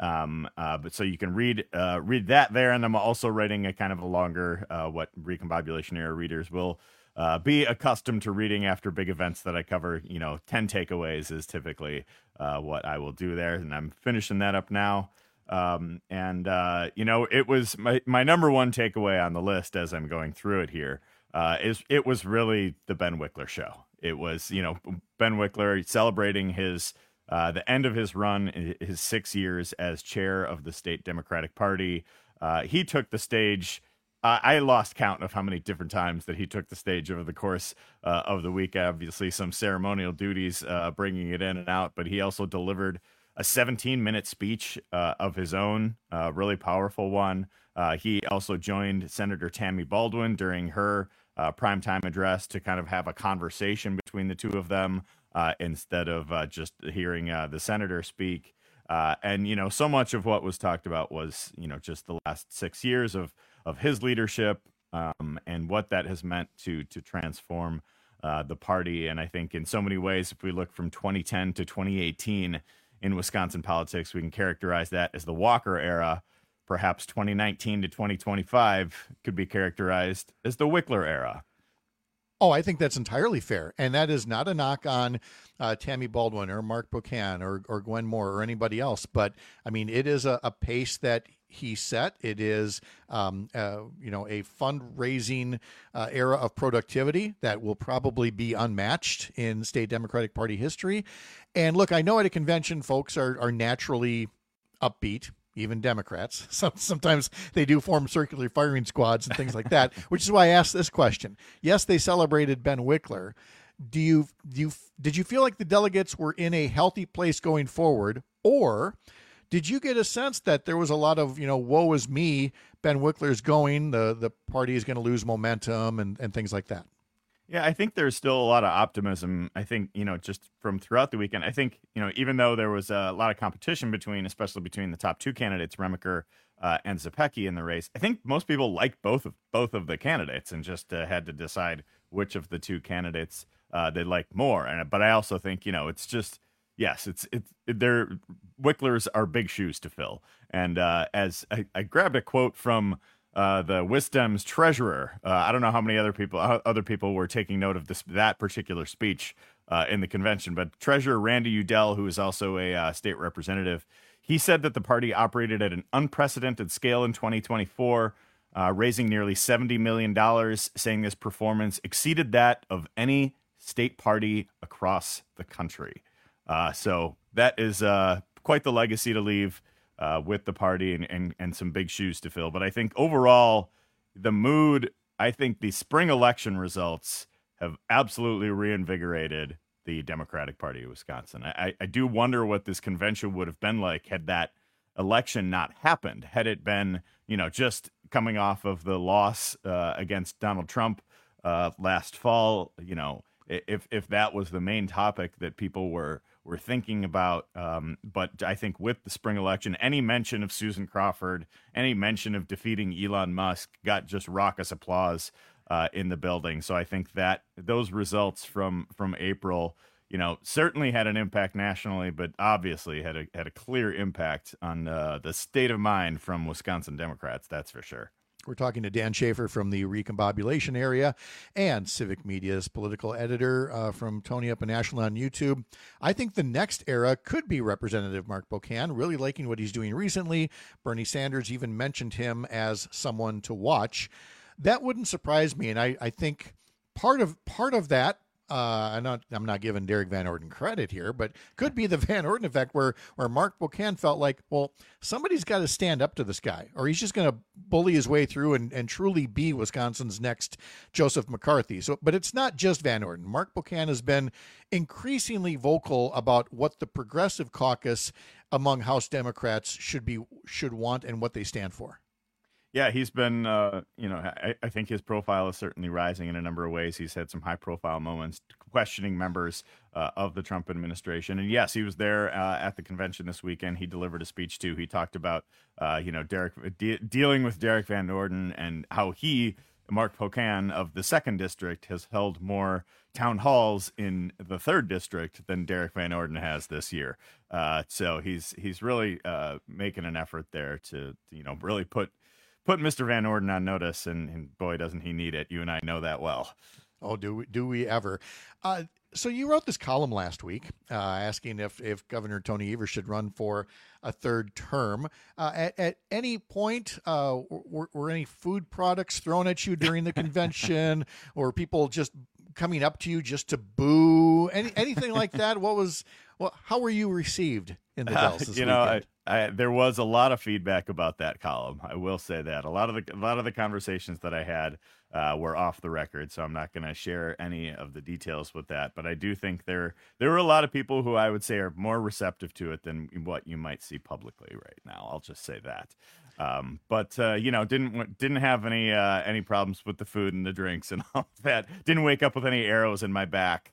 But so you can read that there, and I'm also writing a kind of a longer what Recombobulation Era readers will be accustomed to reading after big events that I cover. 10 takeaways is typically what I will do there, and I'm finishing that up now. It was my number one takeaway on the list as I'm going through it here. It was really the Ben Wickler show. it was, Ben Wickler celebrating his the end of his run, his 6 years as chair of the state Democratic Party. He took the stage. I lost count of how many different times that he took the stage over the course of the week. Obviously, some ceremonial duties bringing it in and out, but he also delivered a 17-minute speech of his own, really powerful one. He also joined Senator Tammy Baldwin during her primetime address to kind of have a conversation between the two of them instead of just hearing the senator speak. And, so much of what was talked about was, just the last 6 years of his leadership and what that has meant to transform the party. And I think in so many ways, if we look from 2010 to 2018 in Wisconsin politics, we can characterize that as the Walker era. Perhaps 2019 to 2025 could be characterized as the Wickler era. Oh, I think that's entirely fair. And that is not a knock on Tammy Baldwin or Mark Buchan or Gwen Moore or anybody else. But, I mean, it is a pace that he set. It is, a fundraising era of productivity that will probably be unmatched in state Democratic Party history. And look, I know at a convention, folks are naturally upbeat. Even Democrats. Sometimes they do form circular firing squads and things like that, which is why I asked this question. Yes, they celebrated Ben Wickler. Did you feel like the delegates were in a healthy place going forward, or did you get a sense that there was a lot of, woe is me, Ben Wickler's going, the party is going to lose momentum and things like that? Yeah, I think there's still a lot of optimism. I think, just from throughout the weekend, I think, even though there was a lot of competition especially between the top two candidates, Remaker and Zepecki in the race, I think most people liked both of the candidates and just had to decide which of the two candidates they liked more. But I also think, it's just, yes, they're Wicklers are big shoes to fill. And as I grabbed a quote from the Wisdom's treasurer. I don't know how many other people were taking note of that particular speech in the convention, but Treasurer Randy Udell, who is also a state representative, he said that the party operated at an unprecedented scale in 2024, raising nearly $70 million, saying this performance exceeded that of any state party across the country. So that is quite the legacy to leave with the party and some big shoes to fill. But I think overall, the mood, I think the spring election results have absolutely reinvigorated the Democratic Party of Wisconsin. I do wonder what this convention would have been like had that election not happened, had it been, just coming off of the loss against Donald Trump last fall, if that was the main topic that people were thinking about. But I think with the spring election, any mention of Susan Crawford, any mention of defeating Elon Musk got just raucous applause in the building. So I think that those results from April, certainly had an impact nationally, but obviously had a clear impact on the state of mind from Wisconsin Democrats. That's for sure. We're talking to Dan Schaefer from the Recombobulation area and Civic Media's political editor from Tony Up and Ashland on YouTube. I think the next era could be Representative Mark Buchan, really liking what he's doing recently. Bernie Sanders even mentioned him as someone to watch. That wouldn't surprise me, and I think part of that, I'm not giving Derek Van Orden credit here, but could be the Van Orden effect where Mark Buchan felt like, well, somebody's got to stand up to this guy, or he's just going to bully his way through and truly be Wisconsin's next Joseph McCarthy. But it's not just Van Orden. Mark Buchan has been increasingly vocal about what the Progressive Caucus among House Democrats should want and what they stand for. Yeah, he's been, I think his profile is certainly rising in a number of ways. He's had some high-profile moments questioning members of the Trump administration. And yes, he was there at the convention this weekend. He delivered a speech, too. He talked about, dealing with Derek Van Orden and how Mark Buchan of the 2nd District, has held more town halls in the 3rd District than Derek Van Orden has this year. So he's really making an effort there to really put Mr. Van Orden on notice, and boy, doesn't he need it. You and I know that well. Oh, do we ever? So you wrote this column last week asking if Governor Tony Evers should run for a 3rd term. At any point, were any food products thrown at you during the convention, or people just coming up to you just to boo? Anything like that? How were you received in the Dells this weekend? There was a lot of feedback about that column. I will say that a lot of the conversations that I had were off the record, so I'm not going to share any of the details with that. But I do think there were a lot of people who I would say are more receptive to it than what you might see publicly right now. I'll just say that. But didn't have any problems with the food and the drinks and all that. Didn't wake up with any arrows in my back.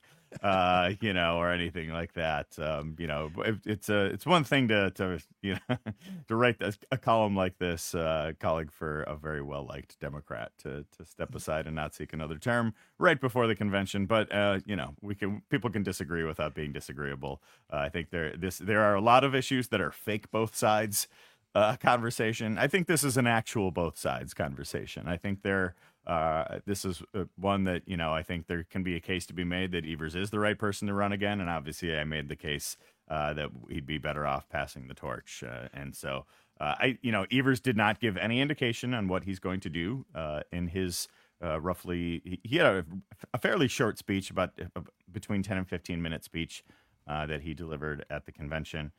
Or anything like that. It's one thing to write a column like this, calling for a very well-liked Democrat to step aside and not seek another term right before the convention. But people can disagree without being disagreeable. I think there are a lot of issues that are fake both sides conversation. I think this is an actual both sides conversation. I think this is one that, I think there can be a case to be made that Evers is the right person to run again. And obviously I made the case that he'd be better off passing the torch. And so Evers did not give any indication on what he's going to do in his he had a fairly short speech, about between 10 and 15 minute speech that he delivered at the convention.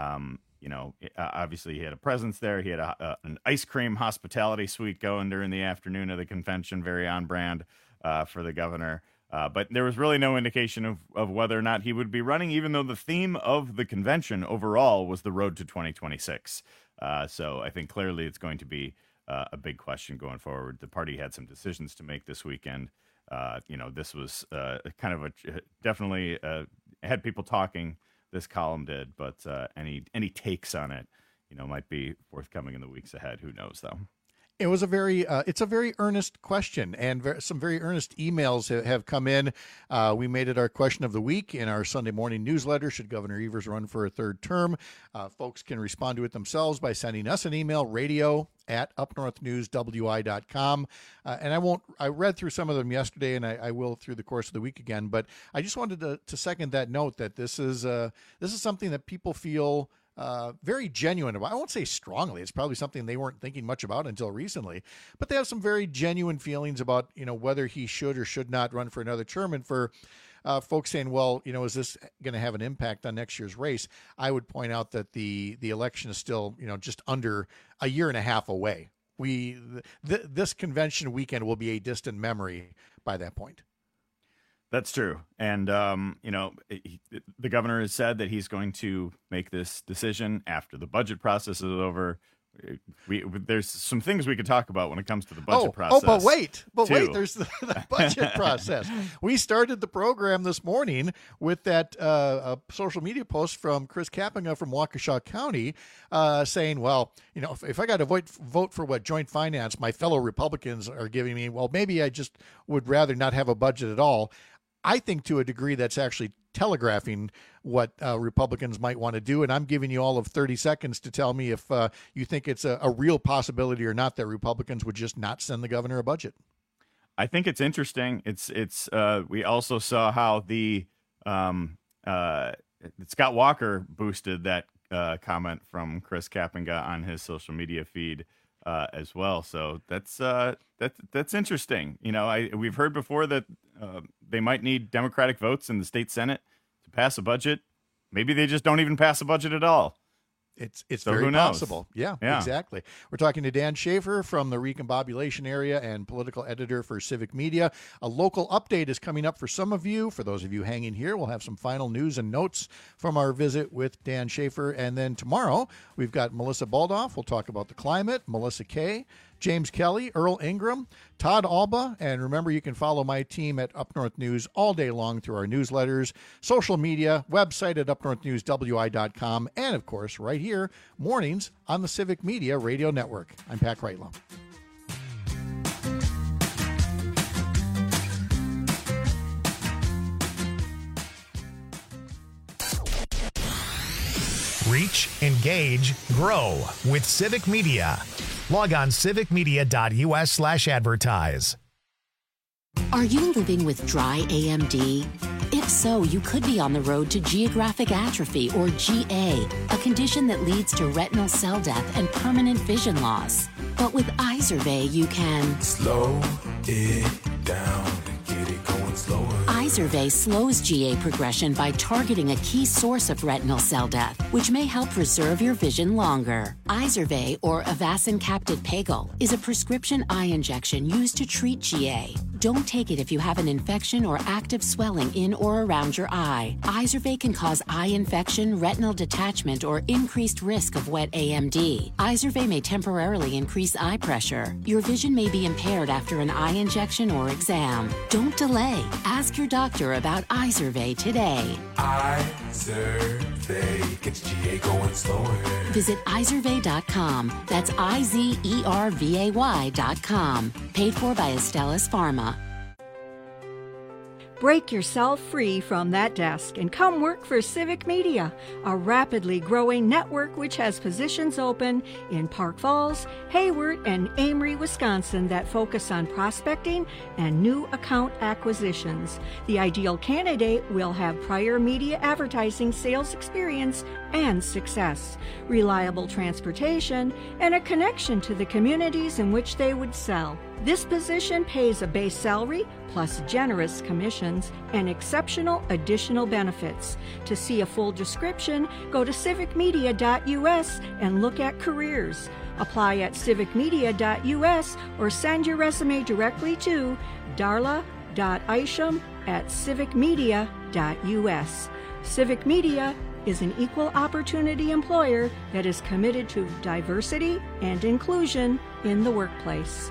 Obviously he had a presence there. He had an ice cream hospitality suite going during the afternoon of the convention, very on brand for the governor. But there was really no indication of whether or not he would be running, even though the theme of the convention overall was the road to 2026. So I think clearly it's going to be a big question going forward. The party had some decisions to make this weekend. This was kind of definitely had people talking. This column did, but any takes on it, might be forthcoming in the weeks ahead. Who knows, though? It was it's a very earnest question, and some very earnest emails have come in. We made it our question of the week in our Sunday morning newsletter. Should Governor Evers run for a third term? Folks can respond to it themselves by sending us an email, radio@upnorthnewswi.com. And I read through some of them yesterday, and I will through the course of the week again. But I just wanted to second that note that this is something that people feel very genuine about. I won't say strongly. It's probably something they weren't thinking much about until recently, but they have some very genuine feelings about, whether he should or should not run for another term. And for folks saying, well, is this going to have an impact on next year's race? I would point out that the election is still, just under a year and a half away. This convention weekend will be a distant memory by that point. That's true. And, the governor has said that he's going to make this decision after the budget process is over. There's some things we could talk about when it comes to the budget process. But wait, there's the budget process. We started the program this morning with that social media post from Chris Kapenga from Waukesha County saying, well, if I got to vote for what joint finance my fellow Republicans are giving me, well, maybe I just would rather not have a budget at all. I think to a degree that's actually telegraphing what Republicans might want to do, and I'm giving you all of 30 seconds to tell me if you think it's a real possibility or not that Republicans would just not send the governor a budget. I think it's interesting. We also saw how the Scott Walker boosted that comment from Chris Kapenga on his social media feed as well. So that's interesting. We've heard before that they might need Democratic votes in the state Senate to pass a budget. Maybe they just don't even pass a budget at all. It's very possible. Yeah, exactly. We're talking to Dan Schaefer from the Recombobulation area and political editor for Civic Media. A local update is coming up for some of you. For those of you hanging here, we'll have some final news and notes from our visit with Dan Schaefer. And then tomorrow, we've got Melissa Baldoff. We'll talk about the climate, Melissa Kay, James Kelly, Earl Ingram, Todd Alba. And remember, you can follow my team at Up North News all day long through our newsletters, social media, website at upnorthnewswi.com, and, of course, right here, mornings on the Civic Media Radio Network. I'm Pat Kreitlow. Reach, engage, grow with Civic Media. Log on civicmedia.us/advertise. Are you living with dry AMD? If so, you could be on the road to geographic atrophy, or GA, a condition that leads to retinal cell death and permanent vision loss. But with Izervay, you can slow it down and get it going going slower. Izervay slows GA progression by targeting a key source of retinal cell death, which may help preserve your vision longer. Izervay, or Avastin Capted Pagel, is a prescription eye injection used to treat GA. Don't take it if you have an infection or active swelling in or around your eye. Izervay can cause eye infection, retinal detachment, or increased risk of wet AMD. Izervay may temporarily increase eye pressure. Your vision may be impaired after an eye injection or exam. Don't delay. Ask your doctor about Izervay today. Izervay gets GA going slower. Visit Izervay.com. That's IZERVAY.com. Paid for by Astellas Pharma. Break yourself free from that desk and come work for Civic Media, a rapidly growing network which has positions open in Park Falls, Hayward, and Amory, Wisconsin that focus on prospecting and new account acquisitions. The ideal candidate will have prior media advertising sales experience and success, reliable transportation, and a connection to the communities in which they would sell. This position pays a base salary plus generous commissions and exceptional additional benefits. To see a full description, go to civicmedia.us and look at careers. Apply at civicmedia.us or send your resume directly to darla.isham@civicmedia.us. Civic Media is an equal opportunity employer that is committed to diversity and inclusion in the workplace.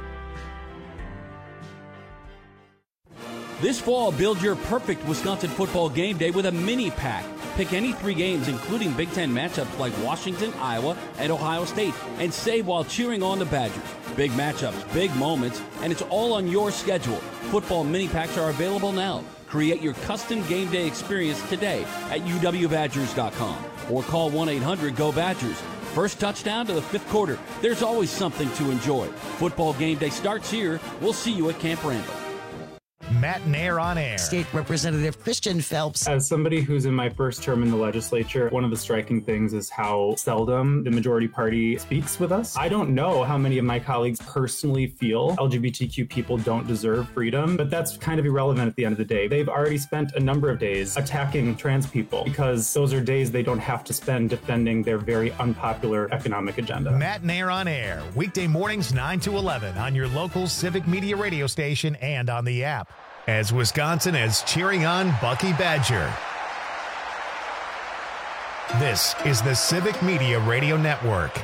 This fall, build your perfect Wisconsin football game day with a mini pack. Pick any 3 games, including Big Ten matchups like Washington, Iowa, and Ohio State, and save while cheering on the Badgers. Big matchups, big moments, and it's all on your schedule. Football mini packs are available now. Create your custom game day experience today at uwbadgers.com or call 1-800-GO-BADGERS. First touchdown to the 5th quarter. There's always something to enjoy. Football game day starts here. We'll see you at Camp Randall. Matt Nair on air. State Representative Christian Phelps. As somebody who's in my first term in the legislature, one of the striking things is how seldom the majority party speaks with us. I don't know how many of my colleagues personally feel LGBTQ people don't deserve freedom, but that's kind of irrelevant at the end of the day. They've already spent a number of days attacking trans people because those are days they don't have to spend defending their very unpopular economic agenda. Matt Nair on air, weekday mornings 9 to 11 on your local Civic Media radio station and on the app. As Wisconsin is cheering on Bucky Badger. This is the Civic Media Radio Network.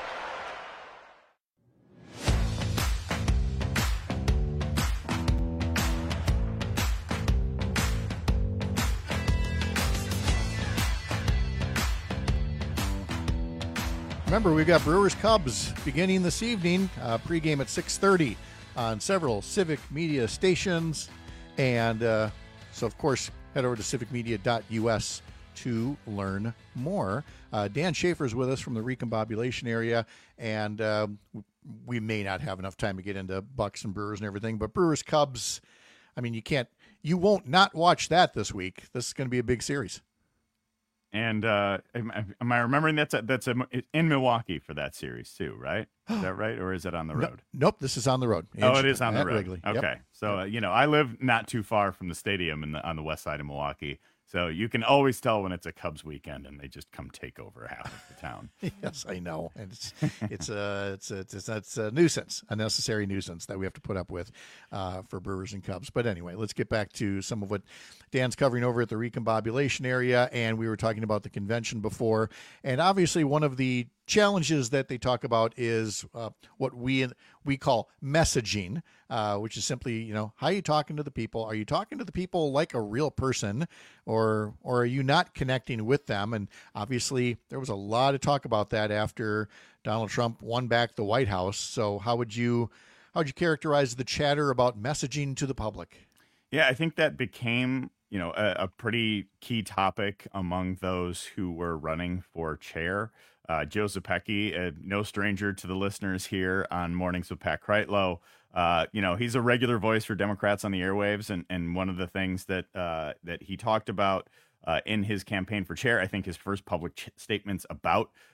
Remember, we've got Brewers Cubs beginning this evening, pregame at 6:30 on several Civic Media stations. And so, of course, head over to civicmedia.us to learn more. Dan Schaefer is with us from the recombobulation area, and we may not have enough time to get into Bucks and Brewers and everything, but Brewers Cubs, I mean, you won't not watch that this week. This is going to be a big series. And am I remembering that's in Milwaukee for that series too, right? Is that right, or is it on the road? Nope, this is on the road. It is on the road. Wrigley. Okay, Yep. So I live not too far from the stadium on the west side of Milwaukee, so you can always tell when it's a Cubs weekend and they just come take over half of the town. Yes, I know, and it's a nuisance, a necessary nuisance that we have to put up with for Brewers and Cubs. But anyway, let's get back to some of what Dan's covering over at the recombobulation area, and we were talking about the convention before, and obviously one of the challenges that they talk about is what we call messaging, which is simply, how are you talking to the people? Are you talking to the people like a real person, or are you not connecting with them? And obviously there was a lot of talk about that after Donald Trump won back the White House. So how would you characterize the chatter about messaging to the public? Yeah, I think that became, a pretty key topic among those who were running for chair. Joe Zepecki, no stranger to the listeners here on Mornings with Pat Kreitlow. He's a regular voice for Democrats on the airwaves, and one of the things that he talked about in his campaign for chair, I think his first public statements about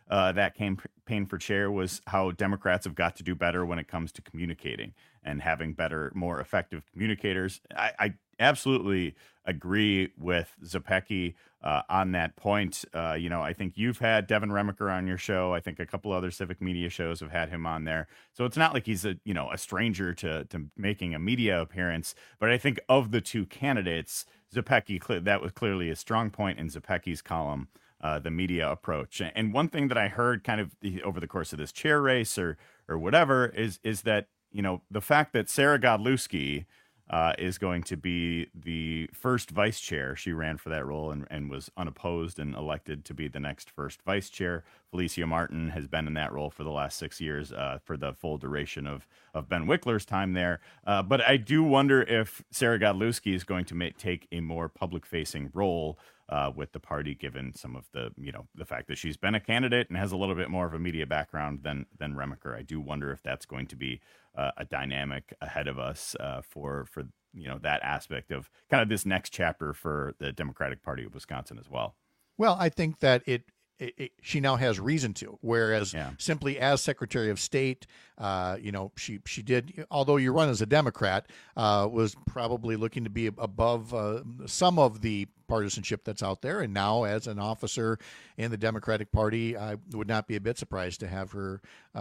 that campaign for chair was how Democrats have got to do better when it comes to communicating and having better, more effective communicators. I absolutely agree with Zepecki on that point. I think you've had Devin Remiker on your show. I think a couple other civic media shows have had him on there. So it's not like he's a stranger to making a media appearance. But I think of the two candidates, Zepecki, that was clearly a strong point in Zepecki's column, the media approach. And one thing that I heard kind of over the course of this chair race or whatever is that, the fact that Sarah Godlewski is going to be the first vice chair. She ran for that role and was unopposed and elected to be the next first vice chair. Felicia Martin has been in that role for the last 6 years for the full duration of Ben Wickler's time there. But I do wonder if Sarah Godlewski is going to take a more public-facing role with the party, given some of the fact that she's been a candidate and has a little bit more of a media background than Remiker. I do wonder if that's going to be a dynamic ahead of us for that aspect of kind of this next chapter for the Democratic Party of Wisconsin as well. Well, I think that she now has reason to, whereas simply as Secretary of State, she did, although you run as a Democrat, was probably looking to be above some of the partisanship that's out there. And now as an officer in the Democratic Party, I would not be a bit surprised to have her,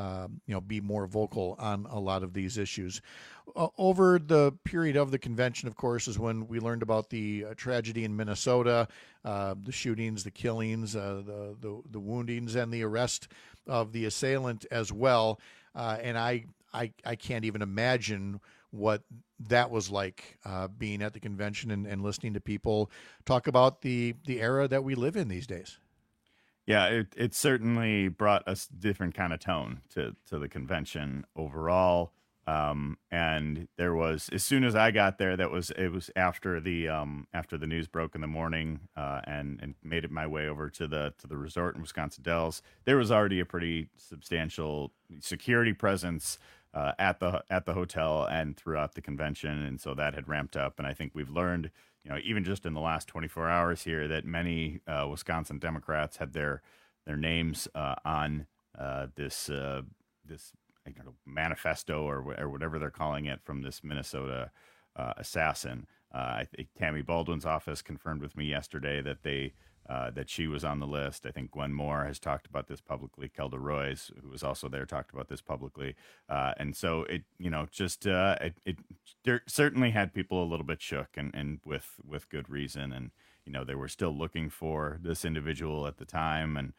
be more vocal on a lot of these issues. Over the period of the convention, of course, is when we learned about the tragedy in Minnesota, the shootings, the killings, the woundings, and the arrest of the assailant as well. And I can't even imagine what that was like, being at the convention and listening to people talk about the era that we live in these days. Yeah, it certainly brought a different kind of tone to the convention overall. And there was, as soon as I got there, it was after the news broke in the morning, and made it my way over to the resort in Wisconsin Dells. There was already a pretty substantial security presence at the hotel and throughout the convention, and so that had ramped up. And I think we've learned, even just in the last 24 hours here, that many Wisconsin Democrats had their names on this manifesto or whatever they're calling it from this Minnesota assassin. I think Tammy Baldwin's office confirmed with me yesterday that she was on the list. I think Gwen Moore has talked about this publicly. Kelda Roys, who was also there, talked about this publicly. And so it certainly had people a little bit shook, and with good reason. And they were still looking for this individual at the time, and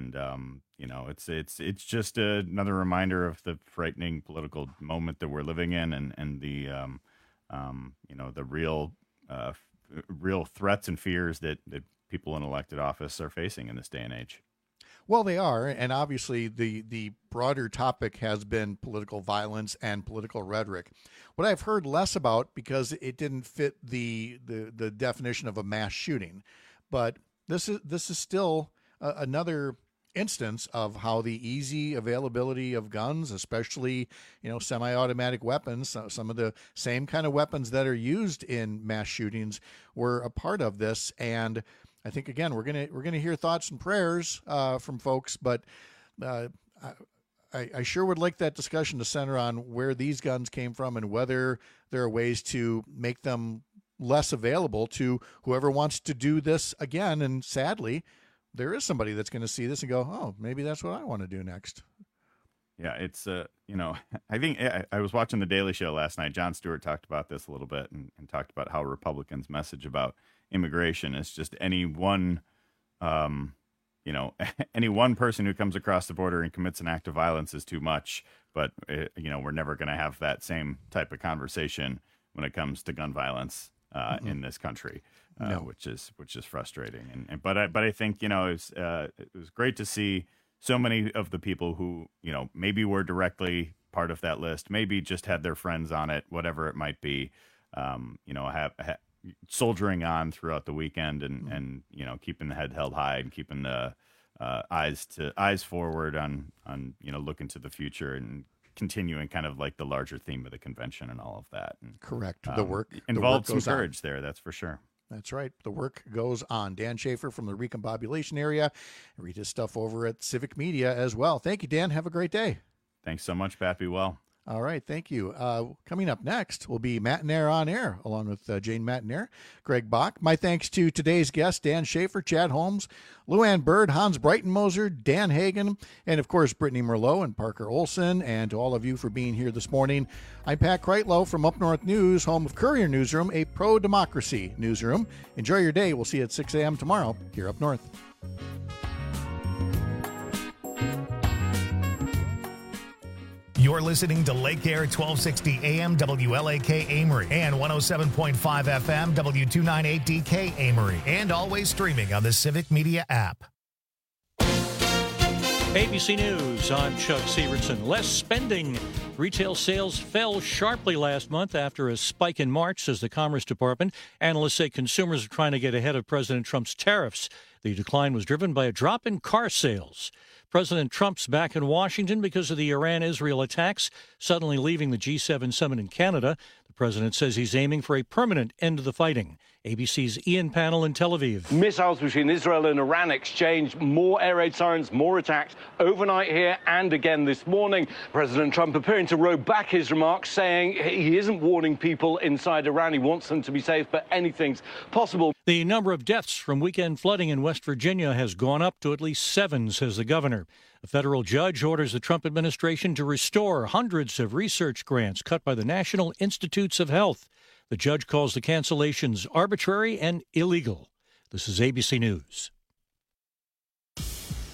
it's just another reminder of the frightening political moment that we're living in, and the the real threats and fears that people in elected office are facing in this day and age. Well, they are, and obviously the broader topic has been political violence and political rhetoric. What I've heard less about, because it didn't fit the definition of a mass shooting, but this is still another instance of how the easy availability of guns, especially semi-automatic weapons, some of the same kind of weapons that are used in mass shootings, were a part of this. And I think, again, we're gonna hear thoughts and prayers from folks, but I sure would like that discussion to center on where these guns came from and whether there are ways to make them less available to whoever wants to do this again. And sadly, there is somebody that's going to see this and go, oh, maybe that's what I want to do next. Yeah, it's, I think I was watching The Daily Show last night. Jon Stewart talked about this a little bit and talked about how Republicans' message about immigration is just any one person who comes across the border and commits an act of violence is too much. But, we're never going to have that same type of conversation when it comes to gun violence in this country. No. Which is frustrating, but I think it was great to see so many of the people who maybe were directly part of that list, maybe just had their friends on it, whatever it might be, have soldiering on throughout the weekend and keeping the head held high and keeping the eyes forward on looking to the future and continuing kind of like the larger theme of the convention and all of that. And, correct. The work involved some goes on. courage there, that's for sure. That's right. The work goes on. Dan Schaefer from the recombobulation area. Read his stuff over at Civic Media as well. Thank you, Dan. Have a great day. Thanks so much, Pat. Be well. All right, thank you. Coming up next will be Matt and Air on Air, along with Jane Matinair, Greg Bach. My thanks to today's guests, Dan Schaefer, Chad Holmes, Luann Bird, Hans Breitenmoser, Dan Hagan, and of course, Brittany Merlot and Parker Olson, and to all of you for being here this morning. I'm Pat Kreitlow from Up North News, home of Courier Newsroom, a pro-democracy newsroom. Enjoy your day. We'll see you at 6 a.m. tomorrow here up north. You're listening to Lake Air 1260 AM WLAK Amory and 107.5 FM W298DK Amory, and always streaming on the Civic Media app. ABC News, I'm Chuck Severson. Less spending. Retail sales fell sharply last month after a spike in March, says the Commerce Department. Analysts say consumers are trying to get ahead of President Trump's tariffs. The decline was driven by a drop in car sales. President Trump's back in Washington because of the Iran-Israel attacks, suddenly leaving the G7 summit in Canada. The president says he's aiming for a permanent end to the fighting. ABC's Ian Pannell in Tel Aviv. Missiles between Israel and Iran exchanged, more air raid sirens, more attacks overnight here and again this morning. President Trump appearing to row back his remarks, saying he isn't warning people inside Iran. He wants them to be safe, but anything's possible. The number of deaths from weekend flooding in West Virginia has gone up to at least 7, says the governor. A federal judge orders the Trump administration to restore hundreds of research grants cut by the National Institutes of Health. The judge calls the cancellations arbitrary and illegal. This is ABC News.